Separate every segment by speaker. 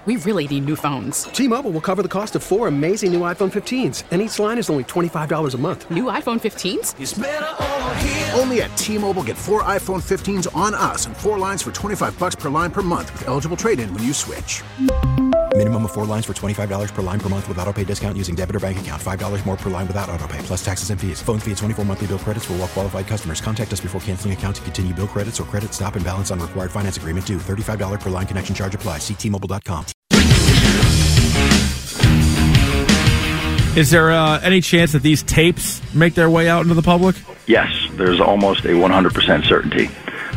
Speaker 1: We really need new phones.
Speaker 2: T-Mobile will cover the cost of 4 amazing new iPhone 15s, and each line is only $25 a month.
Speaker 1: New iPhone 15s?
Speaker 3: It's better over here.
Speaker 4: Only at T-Mobile, get 4 iPhone 15s on us and 4 lines for $25 per line per month with eligible trade-in when you switch.
Speaker 5: Minimum of 4 lines for $25 per line per month with autopay discount using debit or bank account. $5 more per line without autopay, plus taxes and fees. Phone fee at 24 monthly bill credits for well-qualified customers. Contact us before canceling account to continue bill credits or credit stop and balance on required finance agreement due. $35 per line connection charge applies. See T-Mobile.com.
Speaker 6: Is there any chance that these tapes make their way out into the public?
Speaker 7: Yes, there's almost a 100% certainty.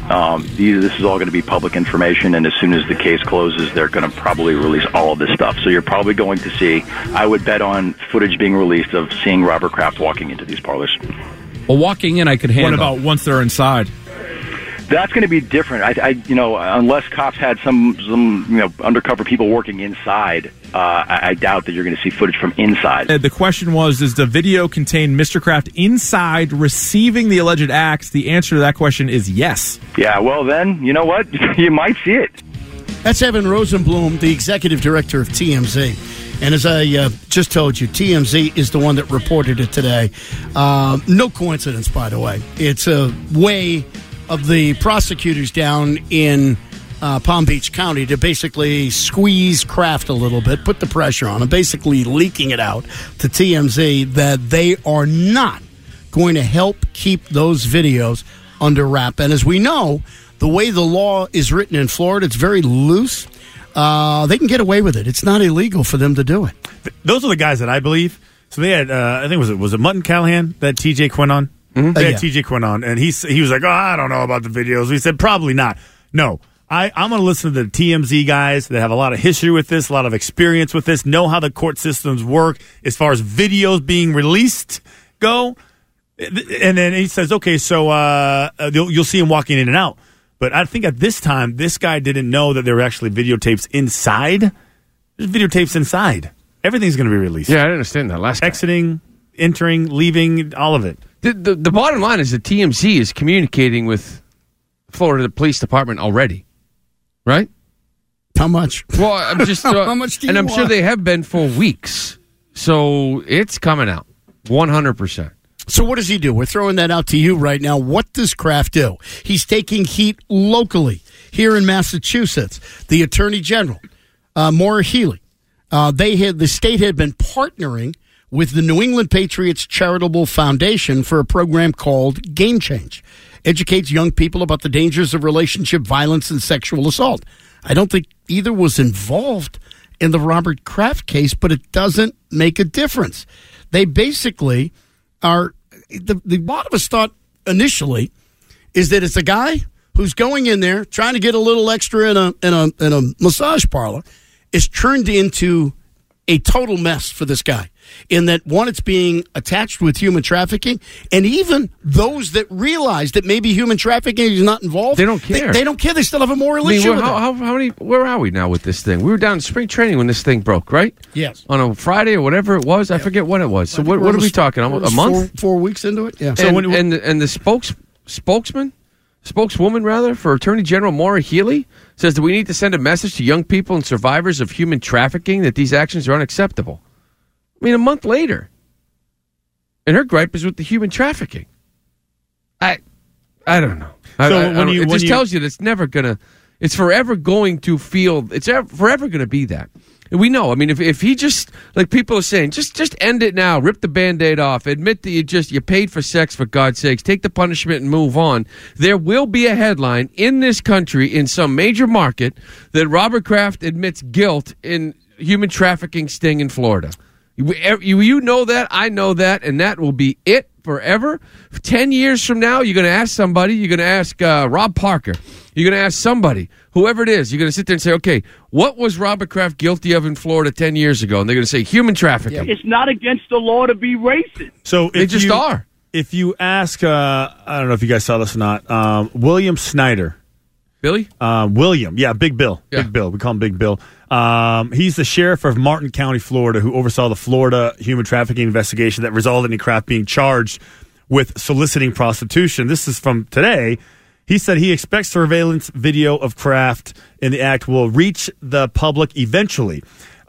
Speaker 7: This is all going to be public information, and as soon as the case closes, they're going to probably release all of this stuff. So you're probably going to see, I would bet on footage being released of seeing Robert Kraft walking into these parlors.
Speaker 8: Well, walking in, I could handle.
Speaker 6: What about once they're inside?
Speaker 7: That's going to be different. Unless cops had some undercover people working inside, I doubt that you're going to see footage from inside.
Speaker 6: The question was, does the video contain Mr. Kraft inside receiving the alleged acts? The answer to that question is yes.
Speaker 7: Yeah, well then, you know what? You might see it.
Speaker 9: That's Evan Rosenblum, the executive director of TMZ. And as I just told you, TMZ is the one that reported it today. No coincidence, by the way. It's a way of the prosecutors down in Palm Beach County to basically squeeze Kraft a little bit, put the pressure on him, basically leaking it out to TMZ that they are not going to help keep those videos under wrap. And as we know, the way the law is written in Florida, it's very loose. They can get away with it. It's not illegal for them to do it.
Speaker 10: Those are the guys that I believe. So they had, I think, was it Mutton Callahan that TJ Quinn on? Mm-hmm. They had TJ Quinn on, and he was like, I don't know about the videos. We said, probably not. No, I'm going to listen to the TMZ guys that have a lot of history with this, a lot of experience with this, know how the court systems work as far as videos being released go. And then he says, okay, so you'll see him walking in and out. But I think at this time, this guy didn't know that there were actually videotapes inside. There's videotapes inside. Everything's going to be released.
Speaker 8: Yeah, I didn't understand that last time.
Speaker 10: Exiting, entering, leaving, all of it.
Speaker 8: The bottom line is that TMZ is communicating with Florida Police Department already, right?
Speaker 9: How much?
Speaker 8: Well, I'm just
Speaker 9: how much do you
Speaker 8: and I'm
Speaker 9: want?
Speaker 8: sure they have been for weeks, so it's coming out 100%.
Speaker 9: So what does he do? We're throwing that out to you right now. What does Kraft do? He's taking heat locally here in Massachusetts. The Attorney General, Maura Healey, the state had been partnering with the New England Patriots Charitable Foundation for a program called Game Change. Educates young people about the dangers of relationship violence and sexual assault. I don't think either was involved in the Robert Kraft case, but it doesn't make a difference. They basically are, the lot of us thought initially is that it's a guy who's going in there trying to get a little extra in a massage parlor is turned into a total mess for this guy. In that, one, it's being attached with human trafficking, and even those that realize that maybe human trafficking is not involved,
Speaker 8: they don't care.
Speaker 9: They don't care. They still have a moral issue with it.
Speaker 8: Where are we now with this thing? We were down in spring training when this thing broke, right?
Speaker 9: Yes.
Speaker 8: On a Friday or whatever it was. I forget what it was. So what are we talking? A month?
Speaker 9: 4 weeks into it? Yeah.
Speaker 8: So and the spokeswoman rather, for Attorney General Maura Healey says that we need to send a message to young people and survivors of human trafficking that these actions are unacceptable. I mean, a month later. And her gripe is with the human trafficking. I don't know. It just tells you that it's never going to, it's forever going to feel, it's forever going to be that. And we know, I mean, if he just, like people are saying, just end it now, rip the Band-Aid off, admit that you paid for sex, for God's sakes, take the punishment and move on. There will be a headline in this country, in some major market, that Robert Kraft admits guilt in human trafficking sting in Florida. You know that, I know that, and that will be it forever. 10 years from now, you're going to ask somebody, you're going to ask Rob Parker, you're going to ask somebody, whoever it is, you're going to sit there and say, okay, what was Robert Kraft guilty of in Florida 10 years ago? And they're going to say human trafficking.
Speaker 11: It's not against the law to be racist.
Speaker 10: So
Speaker 8: they just are.
Speaker 10: If you ask, I don't know if you guys saw this or not, William Snyder.
Speaker 8: Billy?
Speaker 10: William, yeah, Big Bill. Yeah. Big Bill. We call him Big Bill. He's the sheriff of Martin County, Florida, who oversaw the Florida human trafficking investigation that resulted in Kraft being charged with soliciting prostitution. This is from today. He said he expects surveillance video of Kraft in the act will reach the public eventually.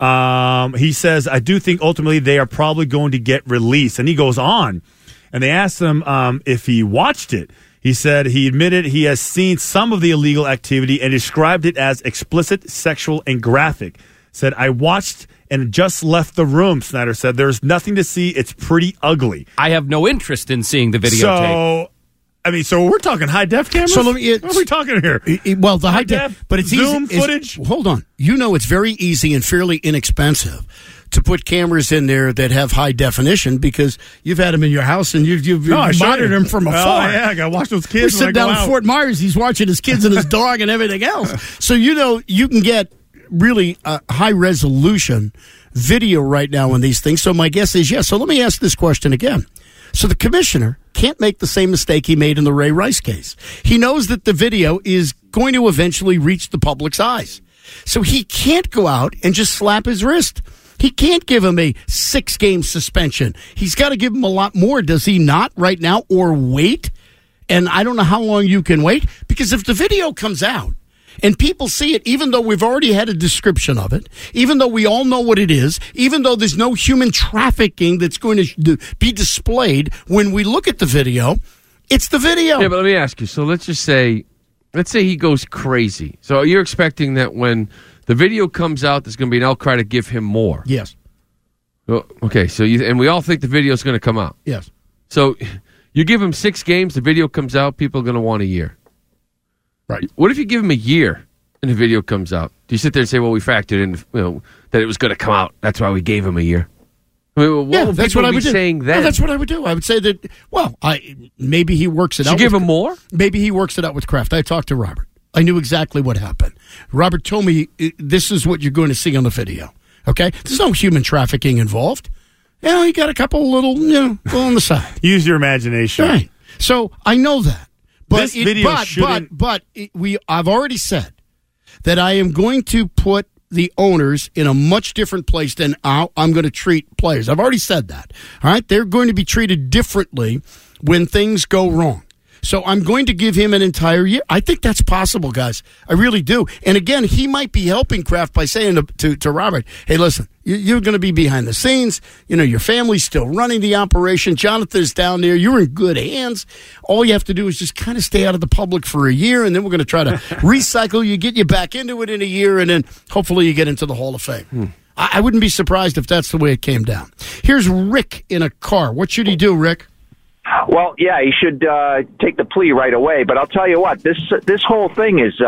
Speaker 10: He says, I do think ultimately they are probably going to get released. And he goes on, and they asked him if he watched it. He said he admitted he has seen some of the illegal activity and described it as explicit, sexual, and graphic. Said, I watched and just left the room, Snyder said. There's nothing to see. It's pretty ugly.
Speaker 3: I have no interest in seeing the videotape.
Speaker 10: So we're talking high-def cameras?
Speaker 9: So
Speaker 10: what are we talking here?
Speaker 9: Well, the high-def, but it's
Speaker 10: Zoom
Speaker 9: easy,
Speaker 10: footage?
Speaker 9: Hold on. You know it's very easy and fairly inexpensive to put cameras in there that have high definition because you've had them in your house and you've monitored them from afar.
Speaker 10: Oh, yeah, I got to watch those kids.
Speaker 9: We're sitting down in Fort Myers. He's watching his kids and his dog and everything else. So, you can get really high-resolution video right now on these things. So my guess is yes. So let me ask this question again. So the commissioner can't make the same mistake he made in the Ray Rice case. He knows that the video is going to eventually reach the public's eyes. So he can't go out and just slap his wrist. He can't give him a 6-game suspension. He's got to give him a lot more, does he not, right now, or wait? And I don't know how long you can wait, because if the video comes out and people see it, even though we've already had a description of it, even though we all know what it is, even though there's no human trafficking that's going to be displayed when we look at the video, it's the video.
Speaker 8: Yeah, but let me ask you. So let's say he goes crazy. So you're expecting that when the video comes out, there's going to be an outcry to give him more.
Speaker 9: Yes.
Speaker 8: Well, okay, and we all think the video is going to come out.
Speaker 9: Yes.
Speaker 8: So you give him 6 games, the video comes out, people are going to want a year.
Speaker 9: Right.
Speaker 8: What if you give him a year and the video comes out? Do you sit there and say, well, we factored in that it was going to come out. That's why we gave him a year? I mean,
Speaker 9: that's what I would do.
Speaker 8: Saying then?
Speaker 9: No, that's what I would do. I would say that, maybe he works it out.
Speaker 8: Should you give him more?
Speaker 9: Maybe he works it out with Kraft. I talked to Robert. I knew exactly what happened. Robert told me this is what you're going to see on the video. Okay? There's no human trafficking involved. You got a couple little, on the side.
Speaker 10: Use your imagination.
Speaker 9: Right. So I know that. But
Speaker 10: this video shouldn't.
Speaker 9: I've already said that I am going to put the owners in a much different place than how I'm going to treat players. I've already said that. All right? They're going to be treated differently when things go wrong. So I'm going to give him an entire year. I think that's possible, guys. I really do. And again, he might be helping Kraft by saying to Robert, hey, listen, you're going to be behind the scenes. Your family's still running the operation. Jonathan's down there. You're in good hands. All you have to do is just kind of stay out of the public for a year, and then we're going to try to recycle you, get you back into it in a year, and then hopefully you get into the Hall of Fame. I wouldn't be surprised if that's the way it came down. Here's Rick in a car. What should he do, Rick?
Speaker 12: Well, yeah, he should take the plea right away. But I'll tell you what, this whole thing is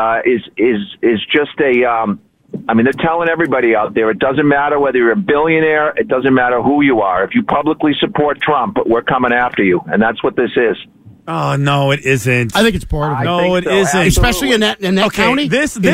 Speaker 12: just a. They're telling everybody out there, it doesn't matter whether you're a billionaire, it doesn't matter who you are. If you publicly support Trump, we're coming after you, and that's what this is.
Speaker 10: Oh no, it isn't.
Speaker 9: I think it's part of it.
Speaker 12: No,
Speaker 10: it isn't.
Speaker 9: Especially in that county.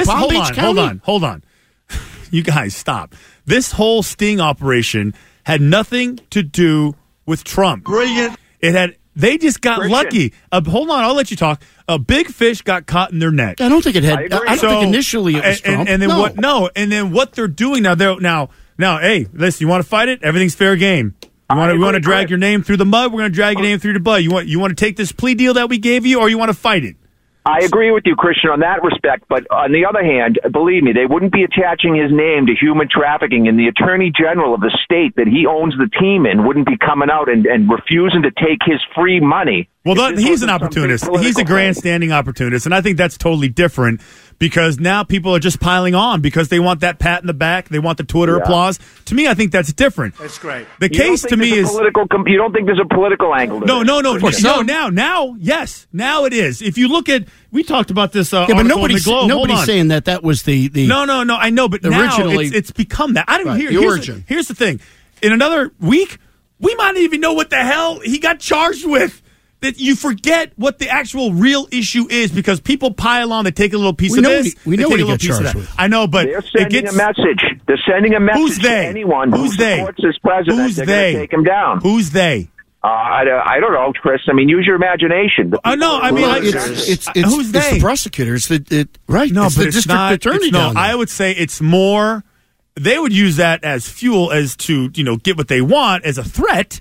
Speaker 10: Hold on. You guys, stop. This whole sting operation had nothing to do with Trump.
Speaker 12: Brilliant.
Speaker 10: They just got lucky. Hold on, I'll let you talk. A big fish got caught in their net.
Speaker 9: I don't think it had. I don't think initially it was Trump.
Speaker 10: And then what? No, and then what they're doing now? Hey, listen, you want to fight it? Everything's fair game. We want to drag your name through the mud. We're going to drag your name through the mud. You want to take this plea deal that we gave you, or you want to fight it?
Speaker 12: I agree with you, Christian, on that respect. But on the other hand, believe me, they wouldn't be attaching his name to human trafficking, and the attorney general of the state that he owns the team in wouldn't be coming out and refusing to take his free money.
Speaker 10: Well, he's an opportunist. He's a grandstanding opportunist, and I think that's totally different because now people are just piling on because they want that pat in the back. They want the Twitter applause. To me, I think that's different.
Speaker 12: That's great.
Speaker 10: The case to me is
Speaker 12: you don't think there's a political angle to
Speaker 10: No.
Speaker 12: this?
Speaker 10: Now, yes. Now it is. If you look at, we talked about this
Speaker 9: but nobody's saying that was the
Speaker 10: No, I know, but now
Speaker 9: originally,
Speaker 10: it's become that. I don't
Speaker 9: right,
Speaker 10: hear
Speaker 9: the origin.
Speaker 10: Here's the thing. In another week, we might not even know what the hell he got charged with. That you forget what the actual real issue is because people pile on. They take a little piece of this.
Speaker 9: We know what he got
Speaker 10: piece of
Speaker 9: charged
Speaker 10: that.
Speaker 9: with.
Speaker 10: I know, but
Speaker 12: they're sending a message. They're sending a message
Speaker 10: who's they?
Speaker 12: to anyone who supports this president.
Speaker 10: Who's
Speaker 12: they're
Speaker 10: they?
Speaker 12: Going to take him down.
Speaker 10: Who's they?
Speaker 12: I don't know, Chris. Use your imagination.
Speaker 9: It's
Speaker 10: who's they?
Speaker 9: It's the prosecutors. Right?
Speaker 10: No,
Speaker 9: it's
Speaker 10: but
Speaker 9: the district attorney.
Speaker 10: No, I would say it's more. They would use that as fuel, as to get what they want as a threat.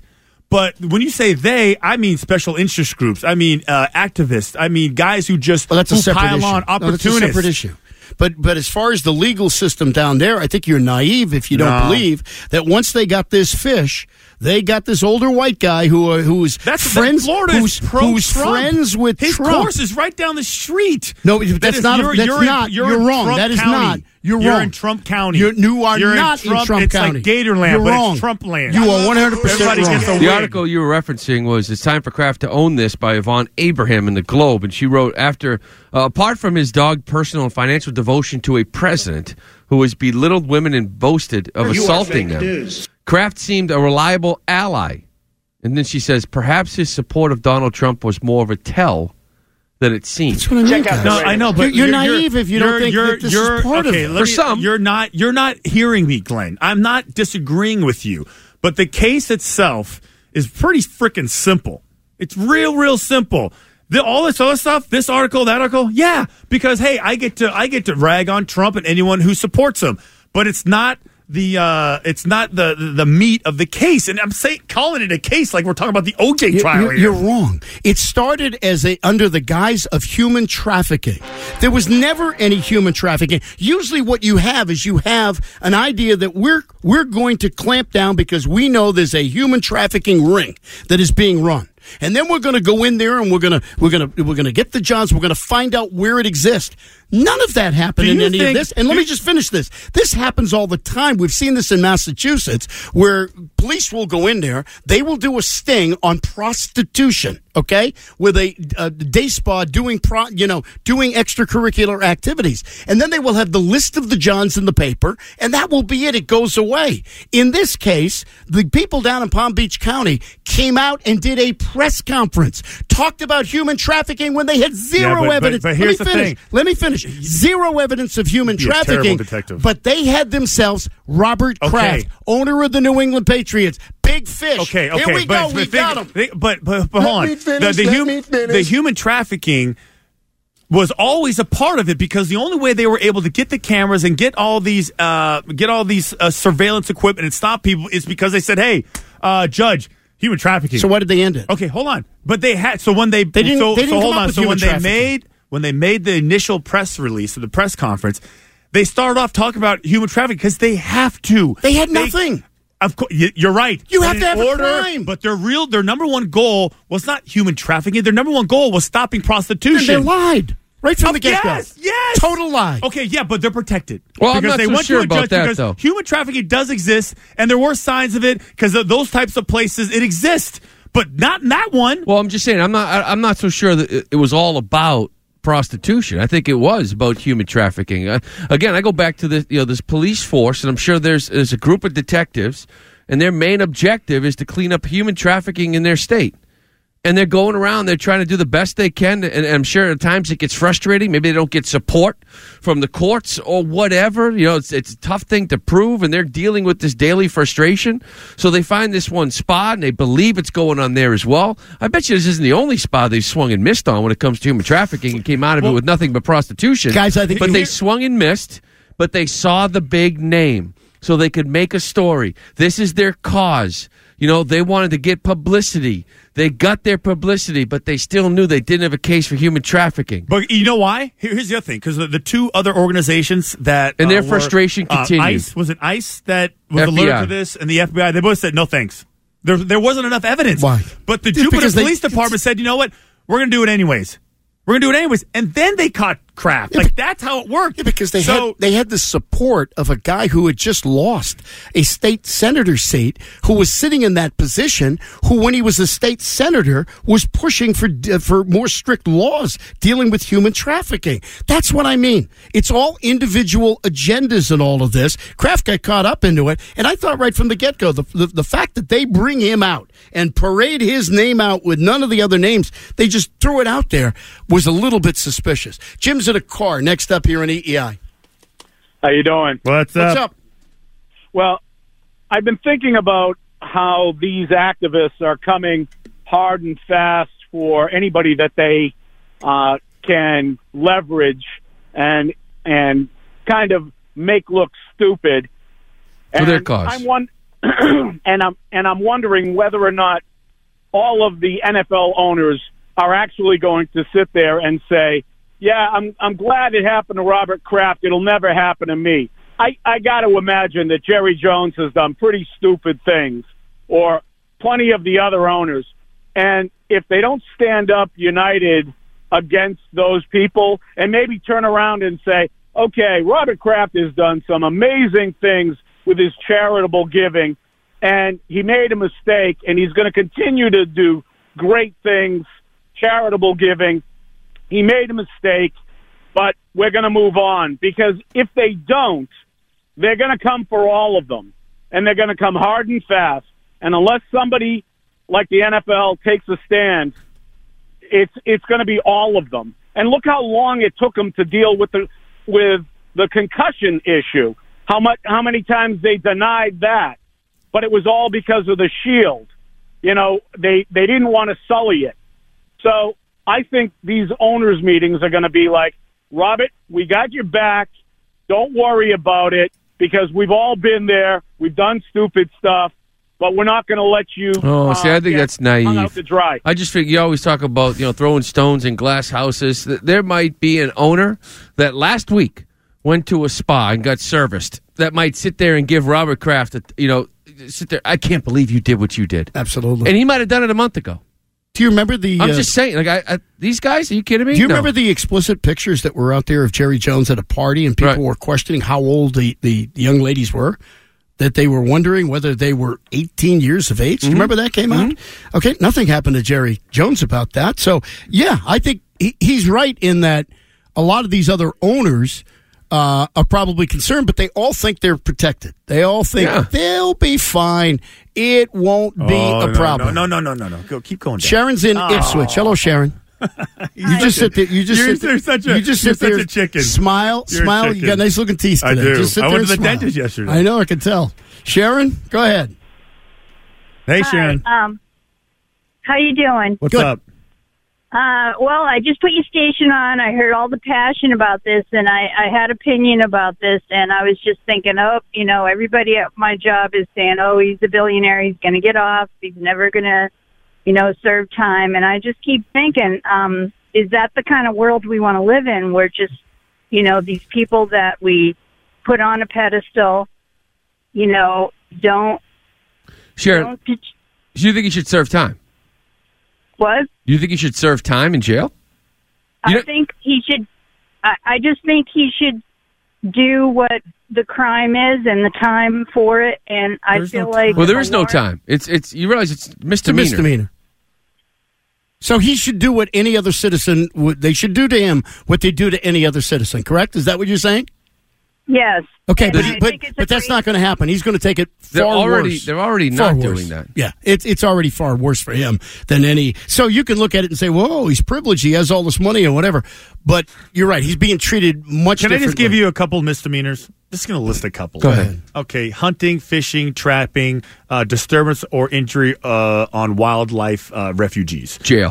Speaker 10: But when you say they, I mean special interest groups. I mean activists. I mean guys who just
Speaker 9: that's a separate
Speaker 10: pile
Speaker 9: issue.
Speaker 10: on opportunists.
Speaker 9: No, that's a separate issue. But as far as the legal system down there, I think you're naive if you don't believe that once they got this fish, they got this older white guy who's friends, who's friends with
Speaker 10: his
Speaker 9: Trump.
Speaker 10: His course is right down the street.
Speaker 9: No, that's not. You're wrong. That is not. You're
Speaker 10: You're
Speaker 9: wrong.
Speaker 10: in Trump County.
Speaker 9: You are not in Trump
Speaker 10: it's
Speaker 9: County.
Speaker 10: It's like Gatorland,
Speaker 9: You're
Speaker 10: but
Speaker 9: wrong.
Speaker 10: it's Trump land.
Speaker 9: You are 100% wrong.
Speaker 8: The article you were referencing was "It's Time for Kraft to Own This" by Yvonne Abraham in the Globe, and she wrote apart from his dogged personal and financial devotion to a president who has belittled women and boasted of assaulting them, Kraft seemed a reliable ally. And then she says, perhaps his support of Donald Trump was more of a tell than it seemed.
Speaker 9: That's what I mean.
Speaker 10: No, I know, but
Speaker 9: you're naive if you don't think that this is part of it.
Speaker 8: For some,
Speaker 10: you're not hearing me, Glenn. I'm not disagreeing with you, but the case itself is pretty freaking simple. It's real simple. All this other stuff, this article, that article, yeah, because hey, I get to rag on Trump and anyone who supports him, but it's not the meat of the case. And I'm calling it a case like we're talking about the OJ trial.
Speaker 9: You're wrong. It started as under the guise of human trafficking. There was never any human trafficking. Usually what you have is you have an idea that we're going to clamp down because we know there's a human trafficking ring that is being run. And then we're going to go in there and we're going to get the jobs. We're going to find out where it exists. None of that happened in any of this. And let me just finish this. This happens all the time. We've seen this in Massachusetts where police will go in there. They will do a sting on prostitution, okay, with a day spa doing extracurricular activities. And then they will have the list of the Johns in the paper, and that will be it. It goes away. In this case, the people down in Palm Beach County came out and did a press conference, talked about human trafficking when they had zero evidence.
Speaker 10: But here's the thing.
Speaker 9: Let me finish. Zero evidence of human trafficking, but they had themselves Robert Kraft, owner of the New England Patriots. Big fish.
Speaker 10: Okay.
Speaker 9: Here we go. We got him.
Speaker 10: But hold on. The human trafficking was always a part of it because the only way they were able to get the cameras and get all these surveillance equipment and stop people is because they said, "Hey, judge, human trafficking."
Speaker 9: So why did they end it?
Speaker 10: Okay, hold on. But they had when they
Speaker 9: didn't
Speaker 10: hold on.
Speaker 9: with
Speaker 10: So
Speaker 9: human trafficking.
Speaker 10: when they made the initial press release of the press conference, they started off talking about human trafficking because they have to.
Speaker 9: They had nothing.
Speaker 10: Of course, you're right.
Speaker 9: You have to have a crime.
Speaker 10: But their number one goal was not human trafficking. Their number one goal was stopping prostitution.
Speaker 9: And they lied right from the get-go.
Speaker 10: Yes.
Speaker 9: Total lie.
Speaker 10: Okay, yeah, but they're protected.
Speaker 8: Well,
Speaker 10: because
Speaker 8: I'm not
Speaker 10: they
Speaker 8: so
Speaker 10: went
Speaker 8: sure
Speaker 10: to a
Speaker 8: about
Speaker 10: judge
Speaker 8: that,
Speaker 10: because
Speaker 8: though.
Speaker 10: human trafficking does exist, and there were signs of it because of those types of places. It exists, but not in that one.
Speaker 8: Well, I'm just saying, I'm not so sure that it was all about prostitution. I think it was about human trafficking. Again, I go back to this police force, and I'm sure there's a group of detectives, and their main objective is to clean up human trafficking in their state. And they're going around, they're trying to do the best they can, and I'm sure at times it gets frustrating. Maybe they don't get support from the courts or whatever. It's a tough thing to prove, and they're dealing with this daily frustration. So they find this one spot, and they believe it's going on there as well. I bet you this isn't the only spot they've swung and missed on when it comes to human trafficking and came out of it with nothing but prostitution.
Speaker 9: Guys, I think
Speaker 8: they swung and missed, but they saw the big name. So they could make a story. This is their cause. They wanted to get publicity. They got their publicity, but they still knew they didn't have a case for human trafficking.
Speaker 10: But you know why? Here's the other thing, because the two other organizations that
Speaker 8: and their frustration continued.
Speaker 10: Was it ICE that was alerted to this, and the FBI? They both said no thanks. There wasn't enough evidence.
Speaker 9: Why?
Speaker 10: But the Jupiter Police Department said, you know what? We're going to do it anyways. And then they caught Kraft. That's how it worked.
Speaker 9: Yeah, because they had the support of a guy who had just lost a state senator seat, who was sitting in that position, who, when he was a state senator, was pushing for more strict laws dealing with human trafficking. That's what I mean. It's all individual agendas in all of this. Kraft got caught up into it, and I thought right from the get-go, the fact that they bring him out and parade his name out with none of the other names, they just threw it out there, was a little bit suspicious. Jim's in a car next up here in EEI.
Speaker 11: How you doing?
Speaker 10: What's up?
Speaker 11: Well, I've been thinking about how these activists are coming hard and fast for anybody that they can leverage and kind of make look stupid
Speaker 8: for their cause.
Speaker 11: I'm wondering whether or not all of the NFL owners are actually going to sit there and say, yeah, I'm glad it happened to Robert Kraft. It'll never happen to me. I got to imagine that Jerry Jones has done pretty stupid things, or plenty of the other owners. And if they don't stand up united against those people and maybe turn around and say, okay, Robert Kraft has done some amazing things with his charitable giving, and he made a mistake, and he's going to continue to do great things, charitable giving. He made a mistake, but we're going to move on. Because if they don't, they're going to come for all of them, and they're going to come hard and fast. And unless somebody like the NFL takes a stand, it's going to be all of them. And look how long it took them to deal with the concussion issue. How many times they denied that, but it was all because of the shield. You know, they didn't want to sully it. So I think these owners' meetings are going to be like, Robert, we got your back. Don't worry about it, because we've all been there. We've done stupid stuff, but we're not going to let you.
Speaker 8: See, I think that's naive.
Speaker 11: Hung out to dry.
Speaker 8: I just think you always talk about throwing stones in glass houses. There might be an owner that last week went to a spa and got serviced that might sit there and give Robert Kraft sit there. I can't believe you did what you did.
Speaker 9: Absolutely.
Speaker 8: And he might have done it a month ago.
Speaker 9: Do you remember the...
Speaker 8: I'm just saying, these guys, are you kidding me?
Speaker 9: Do you remember the explicit pictures that were out there of Jerry Jones at a party, and people were questioning how old the young ladies were? That they were wondering whether they were 18 years of age? Do you remember that came out? Okay, nothing happened to Jerry Jones about that. So, yeah, I think he's right in that a lot of these other owners are probably concerned, but they all think they're protected. They all think they'll be fine. It won't be a problem.
Speaker 10: No. Go, keep going down.
Speaker 9: Sharon's in Ipswich. Hello, Sharon. You just sit there. You just sit there.
Speaker 10: A chicken.
Speaker 9: Smile. You got nice looking teeth today.
Speaker 10: I do.
Speaker 9: Just sit
Speaker 10: I
Speaker 9: there
Speaker 10: went to
Speaker 9: and
Speaker 10: the
Speaker 9: smile.
Speaker 10: dentist yesterday.
Speaker 9: I know. I can tell. Sharon, go ahead.
Speaker 10: Hey, Sharon.
Speaker 13: How you doing?
Speaker 10: What's up?
Speaker 13: Well, I just put your station on. I heard all the passion about this, and I had opinion about this, and I was just thinking, everybody at my job is saying, he's a billionaire, he's going to get off, he's never going to, serve time. And I just keep thinking, is that the kind of world we want to live in, where just, these people that we put on a pedestal, don't...
Speaker 8: Sharon, do you think he should serve time?
Speaker 13: What?
Speaker 8: Do you think he should serve time in jail?
Speaker 13: I think he should. I just think he should do what the crime is and the time for it. And I feel like
Speaker 8: there is no time. It's you realize it's misdemeanor.
Speaker 9: It's a misdemeanor. So he should do what any other citizen would. They should do to him what they do to any other citizen. Correct? Is that what you're saying?
Speaker 13: Yes.
Speaker 9: Okay, but that's not going to happen. He's going to take it far worse.
Speaker 8: They're already not doing that.
Speaker 9: Yeah, it's already far worse for him than any. So you can look at it and say, "Whoa, he's privileged. He has all this money and whatever." But you're right. He's being treated much.
Speaker 10: Can I just give
Speaker 9: differently.
Speaker 10: you a couple misdemeanors? Just going to list a couple.
Speaker 9: Go ahead.
Speaker 10: Okay, hunting, fishing, trapping, disturbance or injury on wildlife refugees.
Speaker 8: Jail.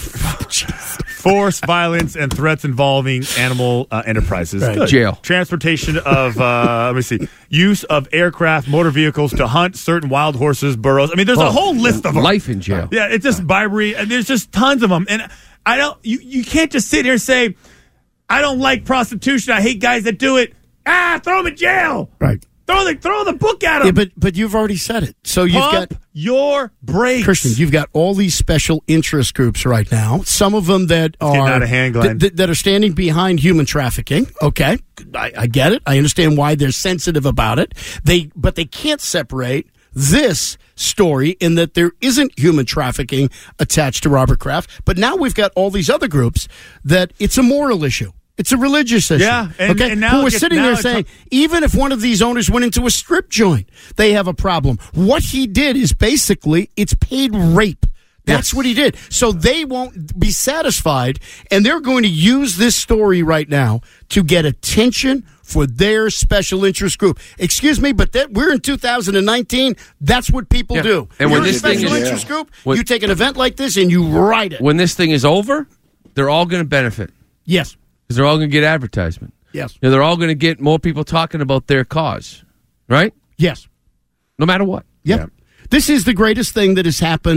Speaker 10: Force, violence, and threats involving animal enterprises.
Speaker 8: Right.
Speaker 10: Good.
Speaker 8: Jail.
Speaker 10: Transportation of, use of aircraft, motor vehicles to hunt certain wild horses, burros. I mean, there's a whole list of them.
Speaker 8: Life in jail.
Speaker 10: Yeah, it's just bribery, and there's just tons of them. And you can't just sit here and say, I don't like prostitution. I hate guys that do it. Throw them in jail.
Speaker 9: Right.
Speaker 10: Throw the book at them.
Speaker 9: Yeah, but you've already said it. So you've got
Speaker 10: your brakes.
Speaker 9: Christian, you've got all these special interest groups right now. Some of them that are
Speaker 10: getting out of hand, Glenn.
Speaker 9: that are standing behind human trafficking. Okay, I get it. I understand why they're sensitive about it. But they can't separate this story in that there isn't human trafficking attached to Robert Kraft. But now we've got all these other groups that it's a moral issue. It's a religious issue.
Speaker 10: Yeah, and now
Speaker 9: who are sitting there saying, even if one of these owners went into a strip joint, they have a problem. What he did is basically, it's paid rape. That's what he did. So they won't be satisfied, and they're going to use this story right now to get attention for their special interest group. Excuse me, but we're in 2019. That's what people do.
Speaker 8: And
Speaker 9: when
Speaker 8: when
Speaker 9: you're
Speaker 8: this
Speaker 9: a special
Speaker 8: thing is,
Speaker 9: interest group, you take an event like this and you write it.
Speaker 8: When this thing is over, they're all going to benefit.
Speaker 9: Yes.
Speaker 8: Because they're all going to get advertisement.
Speaker 9: Yes.
Speaker 8: They're all going to get more people talking about their cause. Right?
Speaker 9: Yes.
Speaker 8: No matter what.
Speaker 9: Yep. Yeah. This is the greatest thing that has happened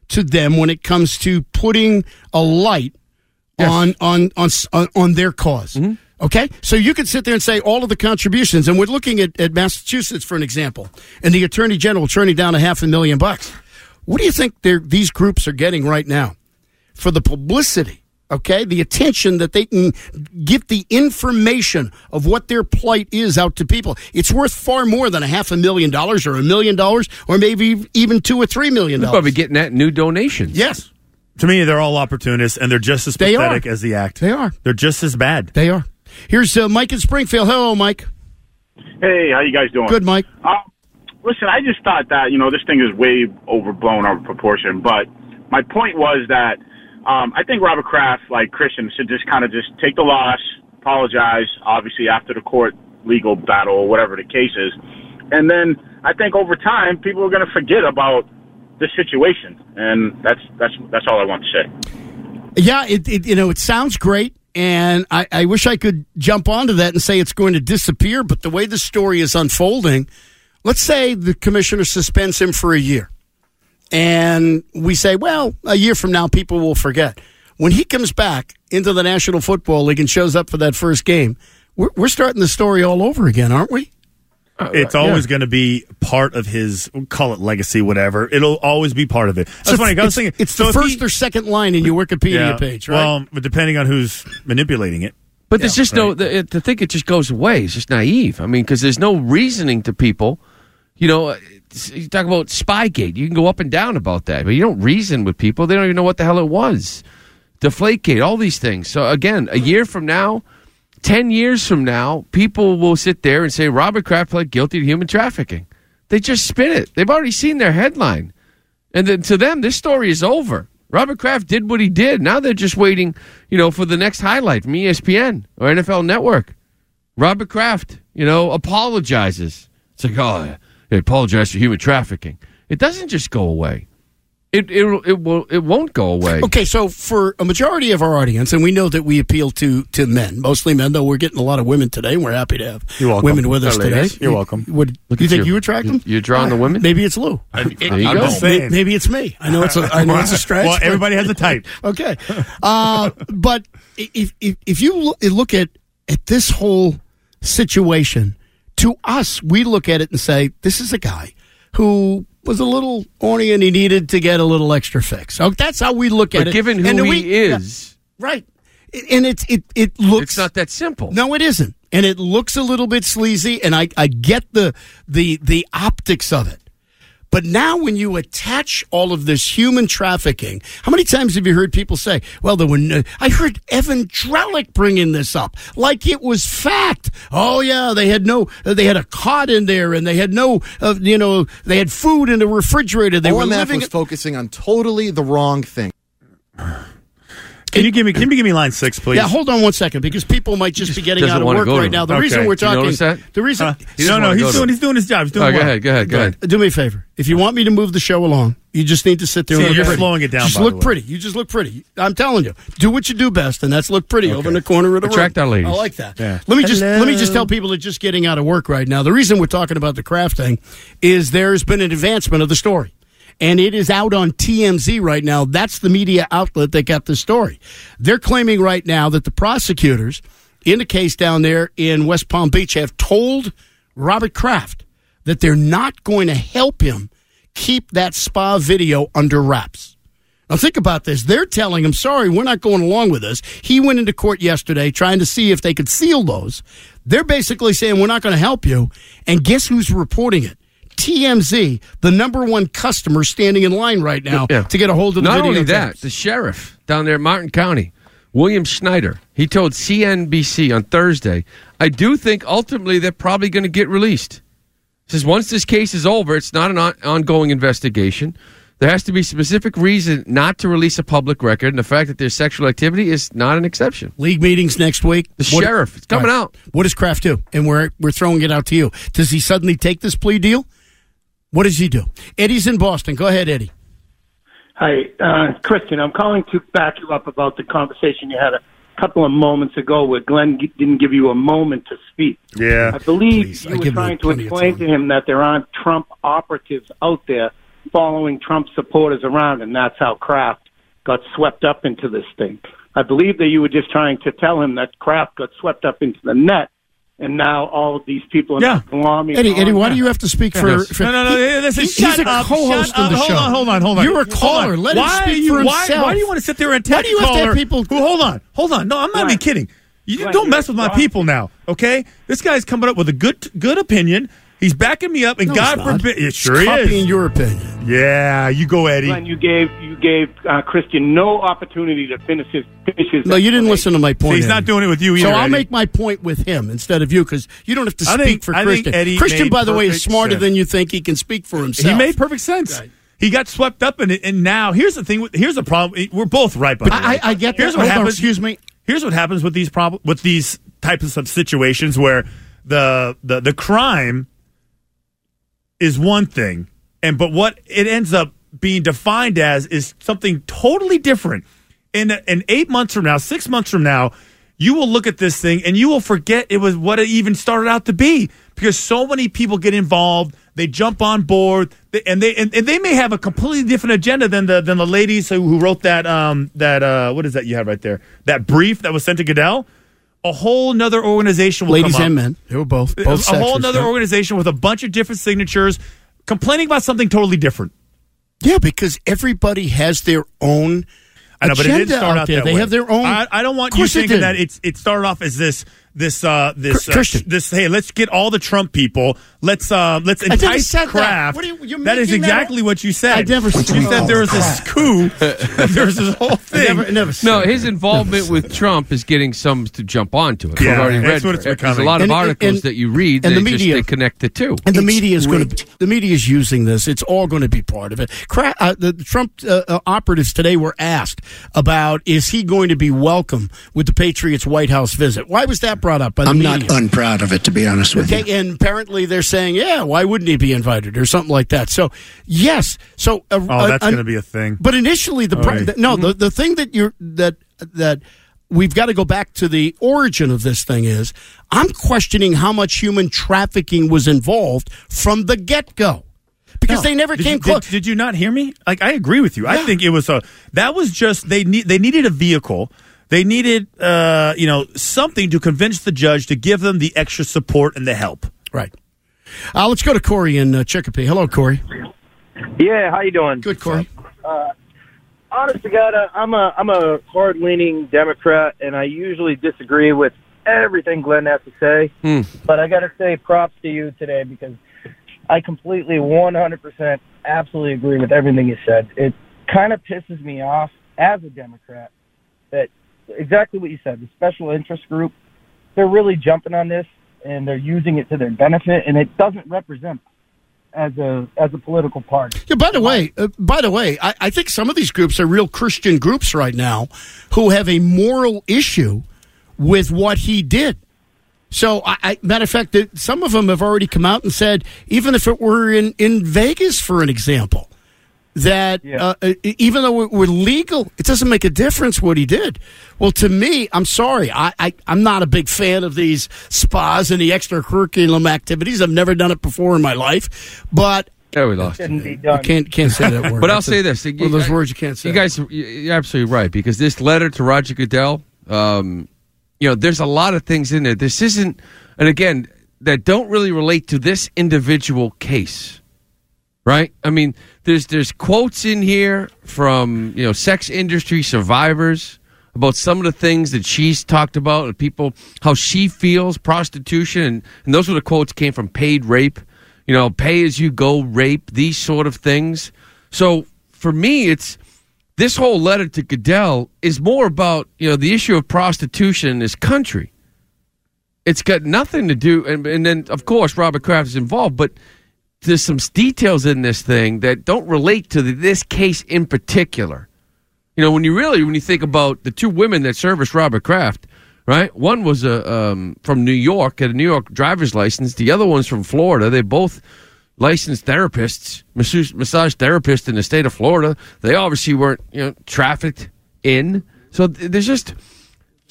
Speaker 9: to them when it comes to putting a light on their cause.
Speaker 8: Mm-hmm.
Speaker 9: Okay? So you could sit there and say all of the contributions, and we're looking at Massachusetts, for an example, and the Attorney General turning down $500,000. What do you think these groups are getting right now for the publicity, okay, the attention that they can get the information of what their plight is out to people? It's worth far more than $500,000 or $1 million or maybe even $2 or $3 million.
Speaker 8: They're probably getting that in new donations.
Speaker 9: Yes.
Speaker 10: To me, they're all opportunists, and they're just as pathetic as the act.
Speaker 9: They are.
Speaker 10: They're just as bad.
Speaker 9: They are. Here's Mike in Springfield. Hello, Mike.
Speaker 14: Hey, how you guys doing?
Speaker 9: Good, Mike.
Speaker 14: Listen, I just thought that, this thing is way overblown, out of proportion. But my point was that I think Robert Kraft, like Christian, should just take the loss, apologize, obviously, after the court legal battle or whatever the case is. And then I think over time, people are going to forget about the situation. And that's all I want to say.
Speaker 9: Yeah, it sounds great. And I wish I could jump onto that and say it's going to disappear, but the way the story is unfolding, let's say the commissioner suspends him for a year. And we say, well, a year from now, people will forget. When he comes back into the National Football League and shows up for that first game, we're starting the story all over again, aren't we?
Speaker 10: It's always going to be part of his, we'll call it legacy, whatever. It'll always be part of it. That's funny. I was thinking,
Speaker 9: it's the first or second line in your Wikipedia page, right?
Speaker 10: Well, but depending on who's manipulating it.
Speaker 8: But there's just to think it just goes away. It's just naive. I mean, because there's no reasoning to people. You talk about Spygate. You can go up and down about that, but you don't reason with people. They don't even know what the hell it was. Deflategate, all these things. So, again, a year from now, 10 years from now, people will sit there and say Robert Kraft pled guilty to human trafficking. They just spin it. They've already seen their headline. And then to them, this story is over. Robert Kraft did what he did. Now they're just waiting, for the next highlight from ESPN or NFL Network. Robert Kraft, apologizes. It's like, oh, he apologized for human trafficking. It doesn't just go away. It won't go away.
Speaker 9: Okay, so for a majority of our audience, and we know that we appeal to men, mostly men, though we're getting a lot of women today, and we're happy to have women with us today.
Speaker 10: You're welcome.
Speaker 9: Do you think you attract them?
Speaker 8: You're drawing the women?
Speaker 9: Maybe it's Lou.
Speaker 8: There you go.
Speaker 9: Maybe it's me. I know it's a stretch.
Speaker 10: Well, everybody has a type.
Speaker 9: Okay. But if you look at this whole situation, to us, we look at it and say, this is a guy who was a little horny and he needed to get a little extra fix. So that's how we look at it.
Speaker 8: But given who he is.
Speaker 9: Yeah, right. And it looks...
Speaker 8: It's not that simple.
Speaker 9: No, it isn't. And it looks a little bit sleazy, and I get the optics of it. But now when you attach all of this human trafficking, how many times have you heard people say, well, I heard Evan Drellick bringing this up like it was fact. Oh, yeah, they had a cot in there, and they had they had food in the refrigerator. They were living
Speaker 15: focusing on totally the wrong thing.
Speaker 10: Can you give me line 6, please?
Speaker 9: Yeah, hold on one second, because people might just be getting out of work right now. The reason we're talking,
Speaker 8: he's
Speaker 10: doing his job. He's doing
Speaker 8: Go ahead.
Speaker 9: Do me a favor. If you want me to move the show along, you just need to sit there and look
Speaker 10: you're
Speaker 9: pretty.
Speaker 10: slowing it down.
Speaker 9: Just look pretty. You just look pretty. I'm telling you, do what you do best, and that's look pretty over in the corner of the room.
Speaker 8: Attract our ladies.
Speaker 9: I like that.
Speaker 10: Yeah.
Speaker 9: Let me just tell people that are just getting out of work right now. The reason we're talking about the Kraft thing is there's been an advancement of the story. And it is out on TMZ right now. That's the media outlet that got the story. They're claiming right now that the prosecutors in the case down there in West Palm Beach have told Robert Kraft that they're not going to help him keep that spa video under wraps. Now think about this. They're telling him, sorry, we're not going along with this. He went into court yesterday trying to see if they could seal those. They're basically saying, we're not going to help you. And guess who's reporting it? TMZ, the number one customer standing in line right now to get a hold of the video.
Speaker 8: Not only that, the sheriff down there in Martin County, William Schneider, he told CNBC on Thursday, I do think ultimately they're probably going to get released. He says once this case is over, it's not an ongoing investigation. There has to be specific reason not to release a public record, and the fact that there's sexual activity is not an exception.
Speaker 9: League meetings next week.
Speaker 8: The sheriff, it's coming out.
Speaker 9: What does Kraft do? And we're throwing it out to you. Does he suddenly take this plea deal? What does he do? Eddie's in Boston. Go ahead, Eddie.
Speaker 16: Hi, Christian. I'm calling to back you up about the conversation you had a couple of moments ago where Glenn didn't give you a moment to speak.
Speaker 10: Yeah.
Speaker 16: I believe you were trying to explain to him that there aren't Trump operatives out there following Trump supporters around, and that's how Kraft got swept up into this thing. I believe that you were just trying to tell him that Kraft got swept up into the net, and now all of these people in the army.
Speaker 9: Eddie, why do you have to speak for?
Speaker 10: No.
Speaker 9: He's a co-host of the show.
Speaker 10: Hold on.
Speaker 9: You're a caller. Let him speak for himself.
Speaker 10: Why do you want to sit there and attack
Speaker 9: Why do you have to have people?
Speaker 10: Hold on. No, I'm not even kidding. You don't mess with my people now, okay? This guy's coming up with a good opinion. He's backing me up, and God forbid, it sure is
Speaker 9: copying your opinion.
Speaker 10: Yeah, you go, Eddie.
Speaker 16: Glenn, you gave Christian no opportunity to finish his.
Speaker 9: No, you didn't listen to my point.
Speaker 10: See, he's not doing it with you either.
Speaker 9: So I'll
Speaker 10: Eddie.
Speaker 9: make my point with him instead of you, because you don't have to speak for
Speaker 10: I
Speaker 9: Christian.
Speaker 10: think Eddie
Speaker 9: Christian,
Speaker 10: made
Speaker 9: by the way, is
Speaker 10: perfect
Speaker 9: smarter
Speaker 10: sense.
Speaker 9: than you think. He can speak for himself.
Speaker 10: He made perfect sense.
Speaker 9: Right.
Speaker 10: He got swept up in it, and now here's the thing. Here's the problem. We're both right, by the way.
Speaker 9: I get that.
Speaker 10: Here's what
Speaker 9: Hold on,
Speaker 10: happens.
Speaker 9: excuse me.
Speaker 10: Here's what happens with these types of situations where the crime is one thing, but what it ends up being defined as is something totally different. In 8 months from now, 6 months from now, you will look at this thing and you will forget it was what it even started out to be, because so many people get involved. They jump on board, and they may have a completely different agenda than the ladies who wrote that what is that you have right there, that brief that was sent to Goodell. A whole nother organization will
Speaker 9: Ladies
Speaker 10: come up.
Speaker 9: and men. They were both
Speaker 10: A
Speaker 9: sexes,
Speaker 10: whole nother
Speaker 9: right?
Speaker 10: organization with a bunch of different signatures complaining about something totally different.
Speaker 9: Yeah, because everybody has their own
Speaker 10: I know, but it didn't
Speaker 9: agenda
Speaker 10: start
Speaker 9: out
Speaker 10: out
Speaker 9: there.
Speaker 10: that
Speaker 9: They
Speaker 10: way.
Speaker 9: have their own.
Speaker 10: I don't want
Speaker 9: Of
Speaker 10: you
Speaker 9: course it
Speaker 10: thinking
Speaker 9: did.
Speaker 10: that it started off as this
Speaker 9: Christian.
Speaker 10: hey, let's get all the Trump people. Let's entice
Speaker 9: said that.
Speaker 10: Kraft.
Speaker 9: What are you're
Speaker 10: That is
Speaker 9: making that
Speaker 10: exactly
Speaker 9: up?
Speaker 10: what you said.
Speaker 9: I never said
Speaker 10: You said there was this coup. There was this whole thing.
Speaker 9: Never
Speaker 8: No, his involvement with Trump is getting some to jump onto it.
Speaker 10: Yeah,
Speaker 8: I've already
Speaker 10: that's
Speaker 8: read.
Speaker 10: what it's
Speaker 8: There's a
Speaker 10: becoming.
Speaker 8: lot of
Speaker 9: And-
Speaker 8: articles
Speaker 9: and-
Speaker 8: that you read,
Speaker 9: and
Speaker 8: they
Speaker 9: the media-
Speaker 8: they connect the two.
Speaker 9: And the media is going to. The media is using this. It's all going to be part of it. The Trump operatives today were asked about, is he going to be welcome with the Patriots' White House visit? Why was that brought up by the
Speaker 17: I'm
Speaker 9: media?
Speaker 17: not unproud of it, to be honest with you.
Speaker 9: Okay, and apparently they're saying, yeah, why wouldn't he be invited or something like that? So, yes. So,
Speaker 10: That's going to be a thing.
Speaker 9: But initially, the thing that we've got to go back to the origin of this thing is, I'm questioning how much human trafficking was involved from the get-go. Because they never came close.
Speaker 10: Did you not hear me? Like, I agree with you. I think it was that was just they needed a vehicle. They needed something to convince the judge to give them the extra support and the help.
Speaker 9: Right. Let's go to Corey in Chicopee. Hello, Corey.
Speaker 18: Yeah, how you doing?
Speaker 9: Good, Corey.
Speaker 18: Honest to God, I'm a hard-leaning Democrat, and I usually disagree with everything Glenn has to say. But I got to say props to you today, because I completely, 100%, absolutely agree with everything you said. It kind of pisses me off as a Democrat that exactly what you said, the special interest group, they're really jumping on this, and they're using it to their benefit, and it doesn't represent as a political party.
Speaker 9: Yeah, by the way, I think some of these groups are real Christian groups right now who have a moral issue with what he did. So, matter of fact, some of them have already come out and said, even if it were in Vegas, for an example, that even though we're legal, it doesn't make a difference what he did. Well, to me, I'm sorry. I'm not a big fan of these spas and the extracurriculum activities. I've never done it before in my life. But
Speaker 8: yeah, we lost.
Speaker 18: Shouldn't be done.
Speaker 9: You can't say that word.
Speaker 8: But I'll say this.
Speaker 9: One of those words you can't say.
Speaker 8: You guys, you're absolutely right, because this letter to Roger Goodell, there's a lot of things in there. This isn't, and again, that don't really relate to this individual case, right? I mean, there's quotes in here from sex industry survivors about some of the things that she's talked about, and people, how she feels prostitution, and those were the quotes came from paid rape, pay as you go rape, these sort of things. So for me, it's this whole letter to Goodell is more about the issue of prostitution in this country. It's got nothing to do, and then of course Robert Kraft is involved, but there's some details in this thing that don't relate to this case in particular. When you think about the two women that serviced Robert Kraft, right? One was from New York, had a New York driver's license. The other one's from Florida. They both licensed therapists, massage therapists in the state of Florida. They obviously weren't trafficked in. So there's just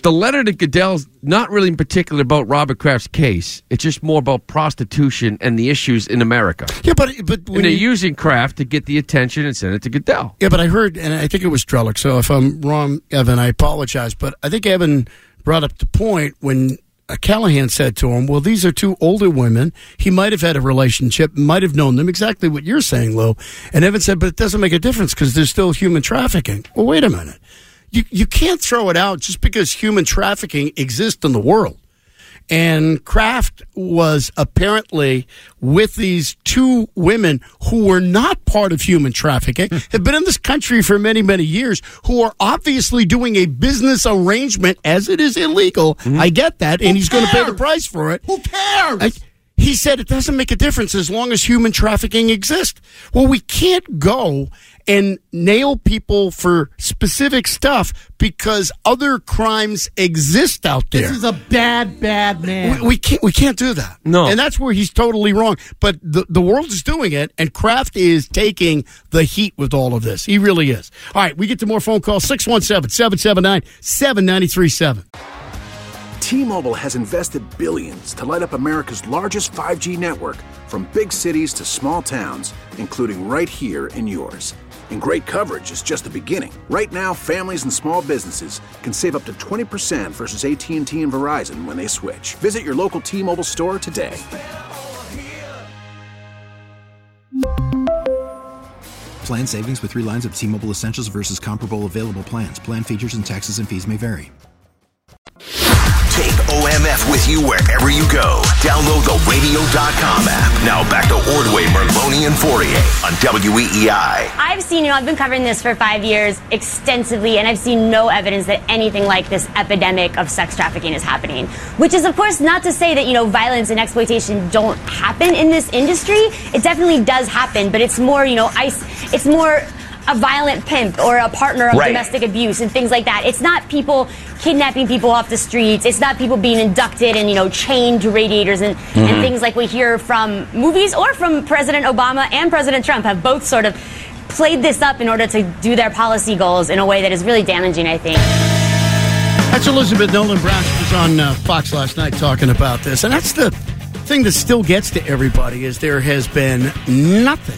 Speaker 8: the letter to Goodell's not really in particular about Robert Kraft's case. It's just more about prostitution and the issues in America.
Speaker 9: Yeah, but when
Speaker 8: and they're using Kraft to get the attention and send it to Goodell.
Speaker 9: Yeah, but I heard, and I think it was Strelick, so if I'm wrong, Evan, I apologize, but I think Evan brought up the point when Callahan said to him, well, these are two older women. He might have had a relationship, might have known them, exactly what you're saying, Lou. And Evan said, but it doesn't make a difference because there's still human trafficking. Well, wait a minute. You can't throw it out just because human trafficking exists in the world. And Kraft was apparently with these two women who were not part of human trafficking, have been in this country for many, many years, who are obviously doing a business arrangement as it is illegal. Mm-hmm. I get that, and he's going to pay the price for it.
Speaker 19: Who cares?
Speaker 9: He said it doesn't make a difference as long as human trafficking exists. Well, we can't go and nail people for specific stuff because other crimes exist out there.
Speaker 19: This is a bad man.
Speaker 9: We can't do that.
Speaker 8: No.
Speaker 9: And that's where he's totally wrong. But the world is doing it, and Kraft is taking the heat with all of this. He really is. All right, we get to more phone calls. 617-779-7937.
Speaker 4: T-Mobile has invested billions to light up America's largest 5G network, from big cities to small towns, including right here in yours. And great coverage is just the beginning. Right now, families and small businesses can save up to 20% versus AT&T and Verizon when they switch. Visit your local T-Mobile store today.
Speaker 5: Plan savings with 3 lines of T-Mobile Essentials versus comparable available plans. Plan features and taxes and fees may vary.
Speaker 20: Take OMF with you wherever you go. Download the radio.com app. Now back to Ordway, Merloni, and Fourier on WEEI.
Speaker 21: I've been covering this for 5 years extensively, and I've seen no evidence that anything like this epidemic of sex trafficking is happening. Which is, of course, not to say that, violence and exploitation don't happen in this industry. It definitely does happen, but it's more, it's more a violent pimp or a partner of domestic abuse and things like that. It's not people kidnapping people off the streets. It's not people being inducted and, chained to radiators and things like we hear from movies or from President Obama and President Trump have both sort of played this up in order to do their policy goals in a way that is really damaging, I think.
Speaker 9: That's Elizabeth Nolan Brown. She was on Fox last night talking about this. And that's the thing that still gets to everybody is there has been nothing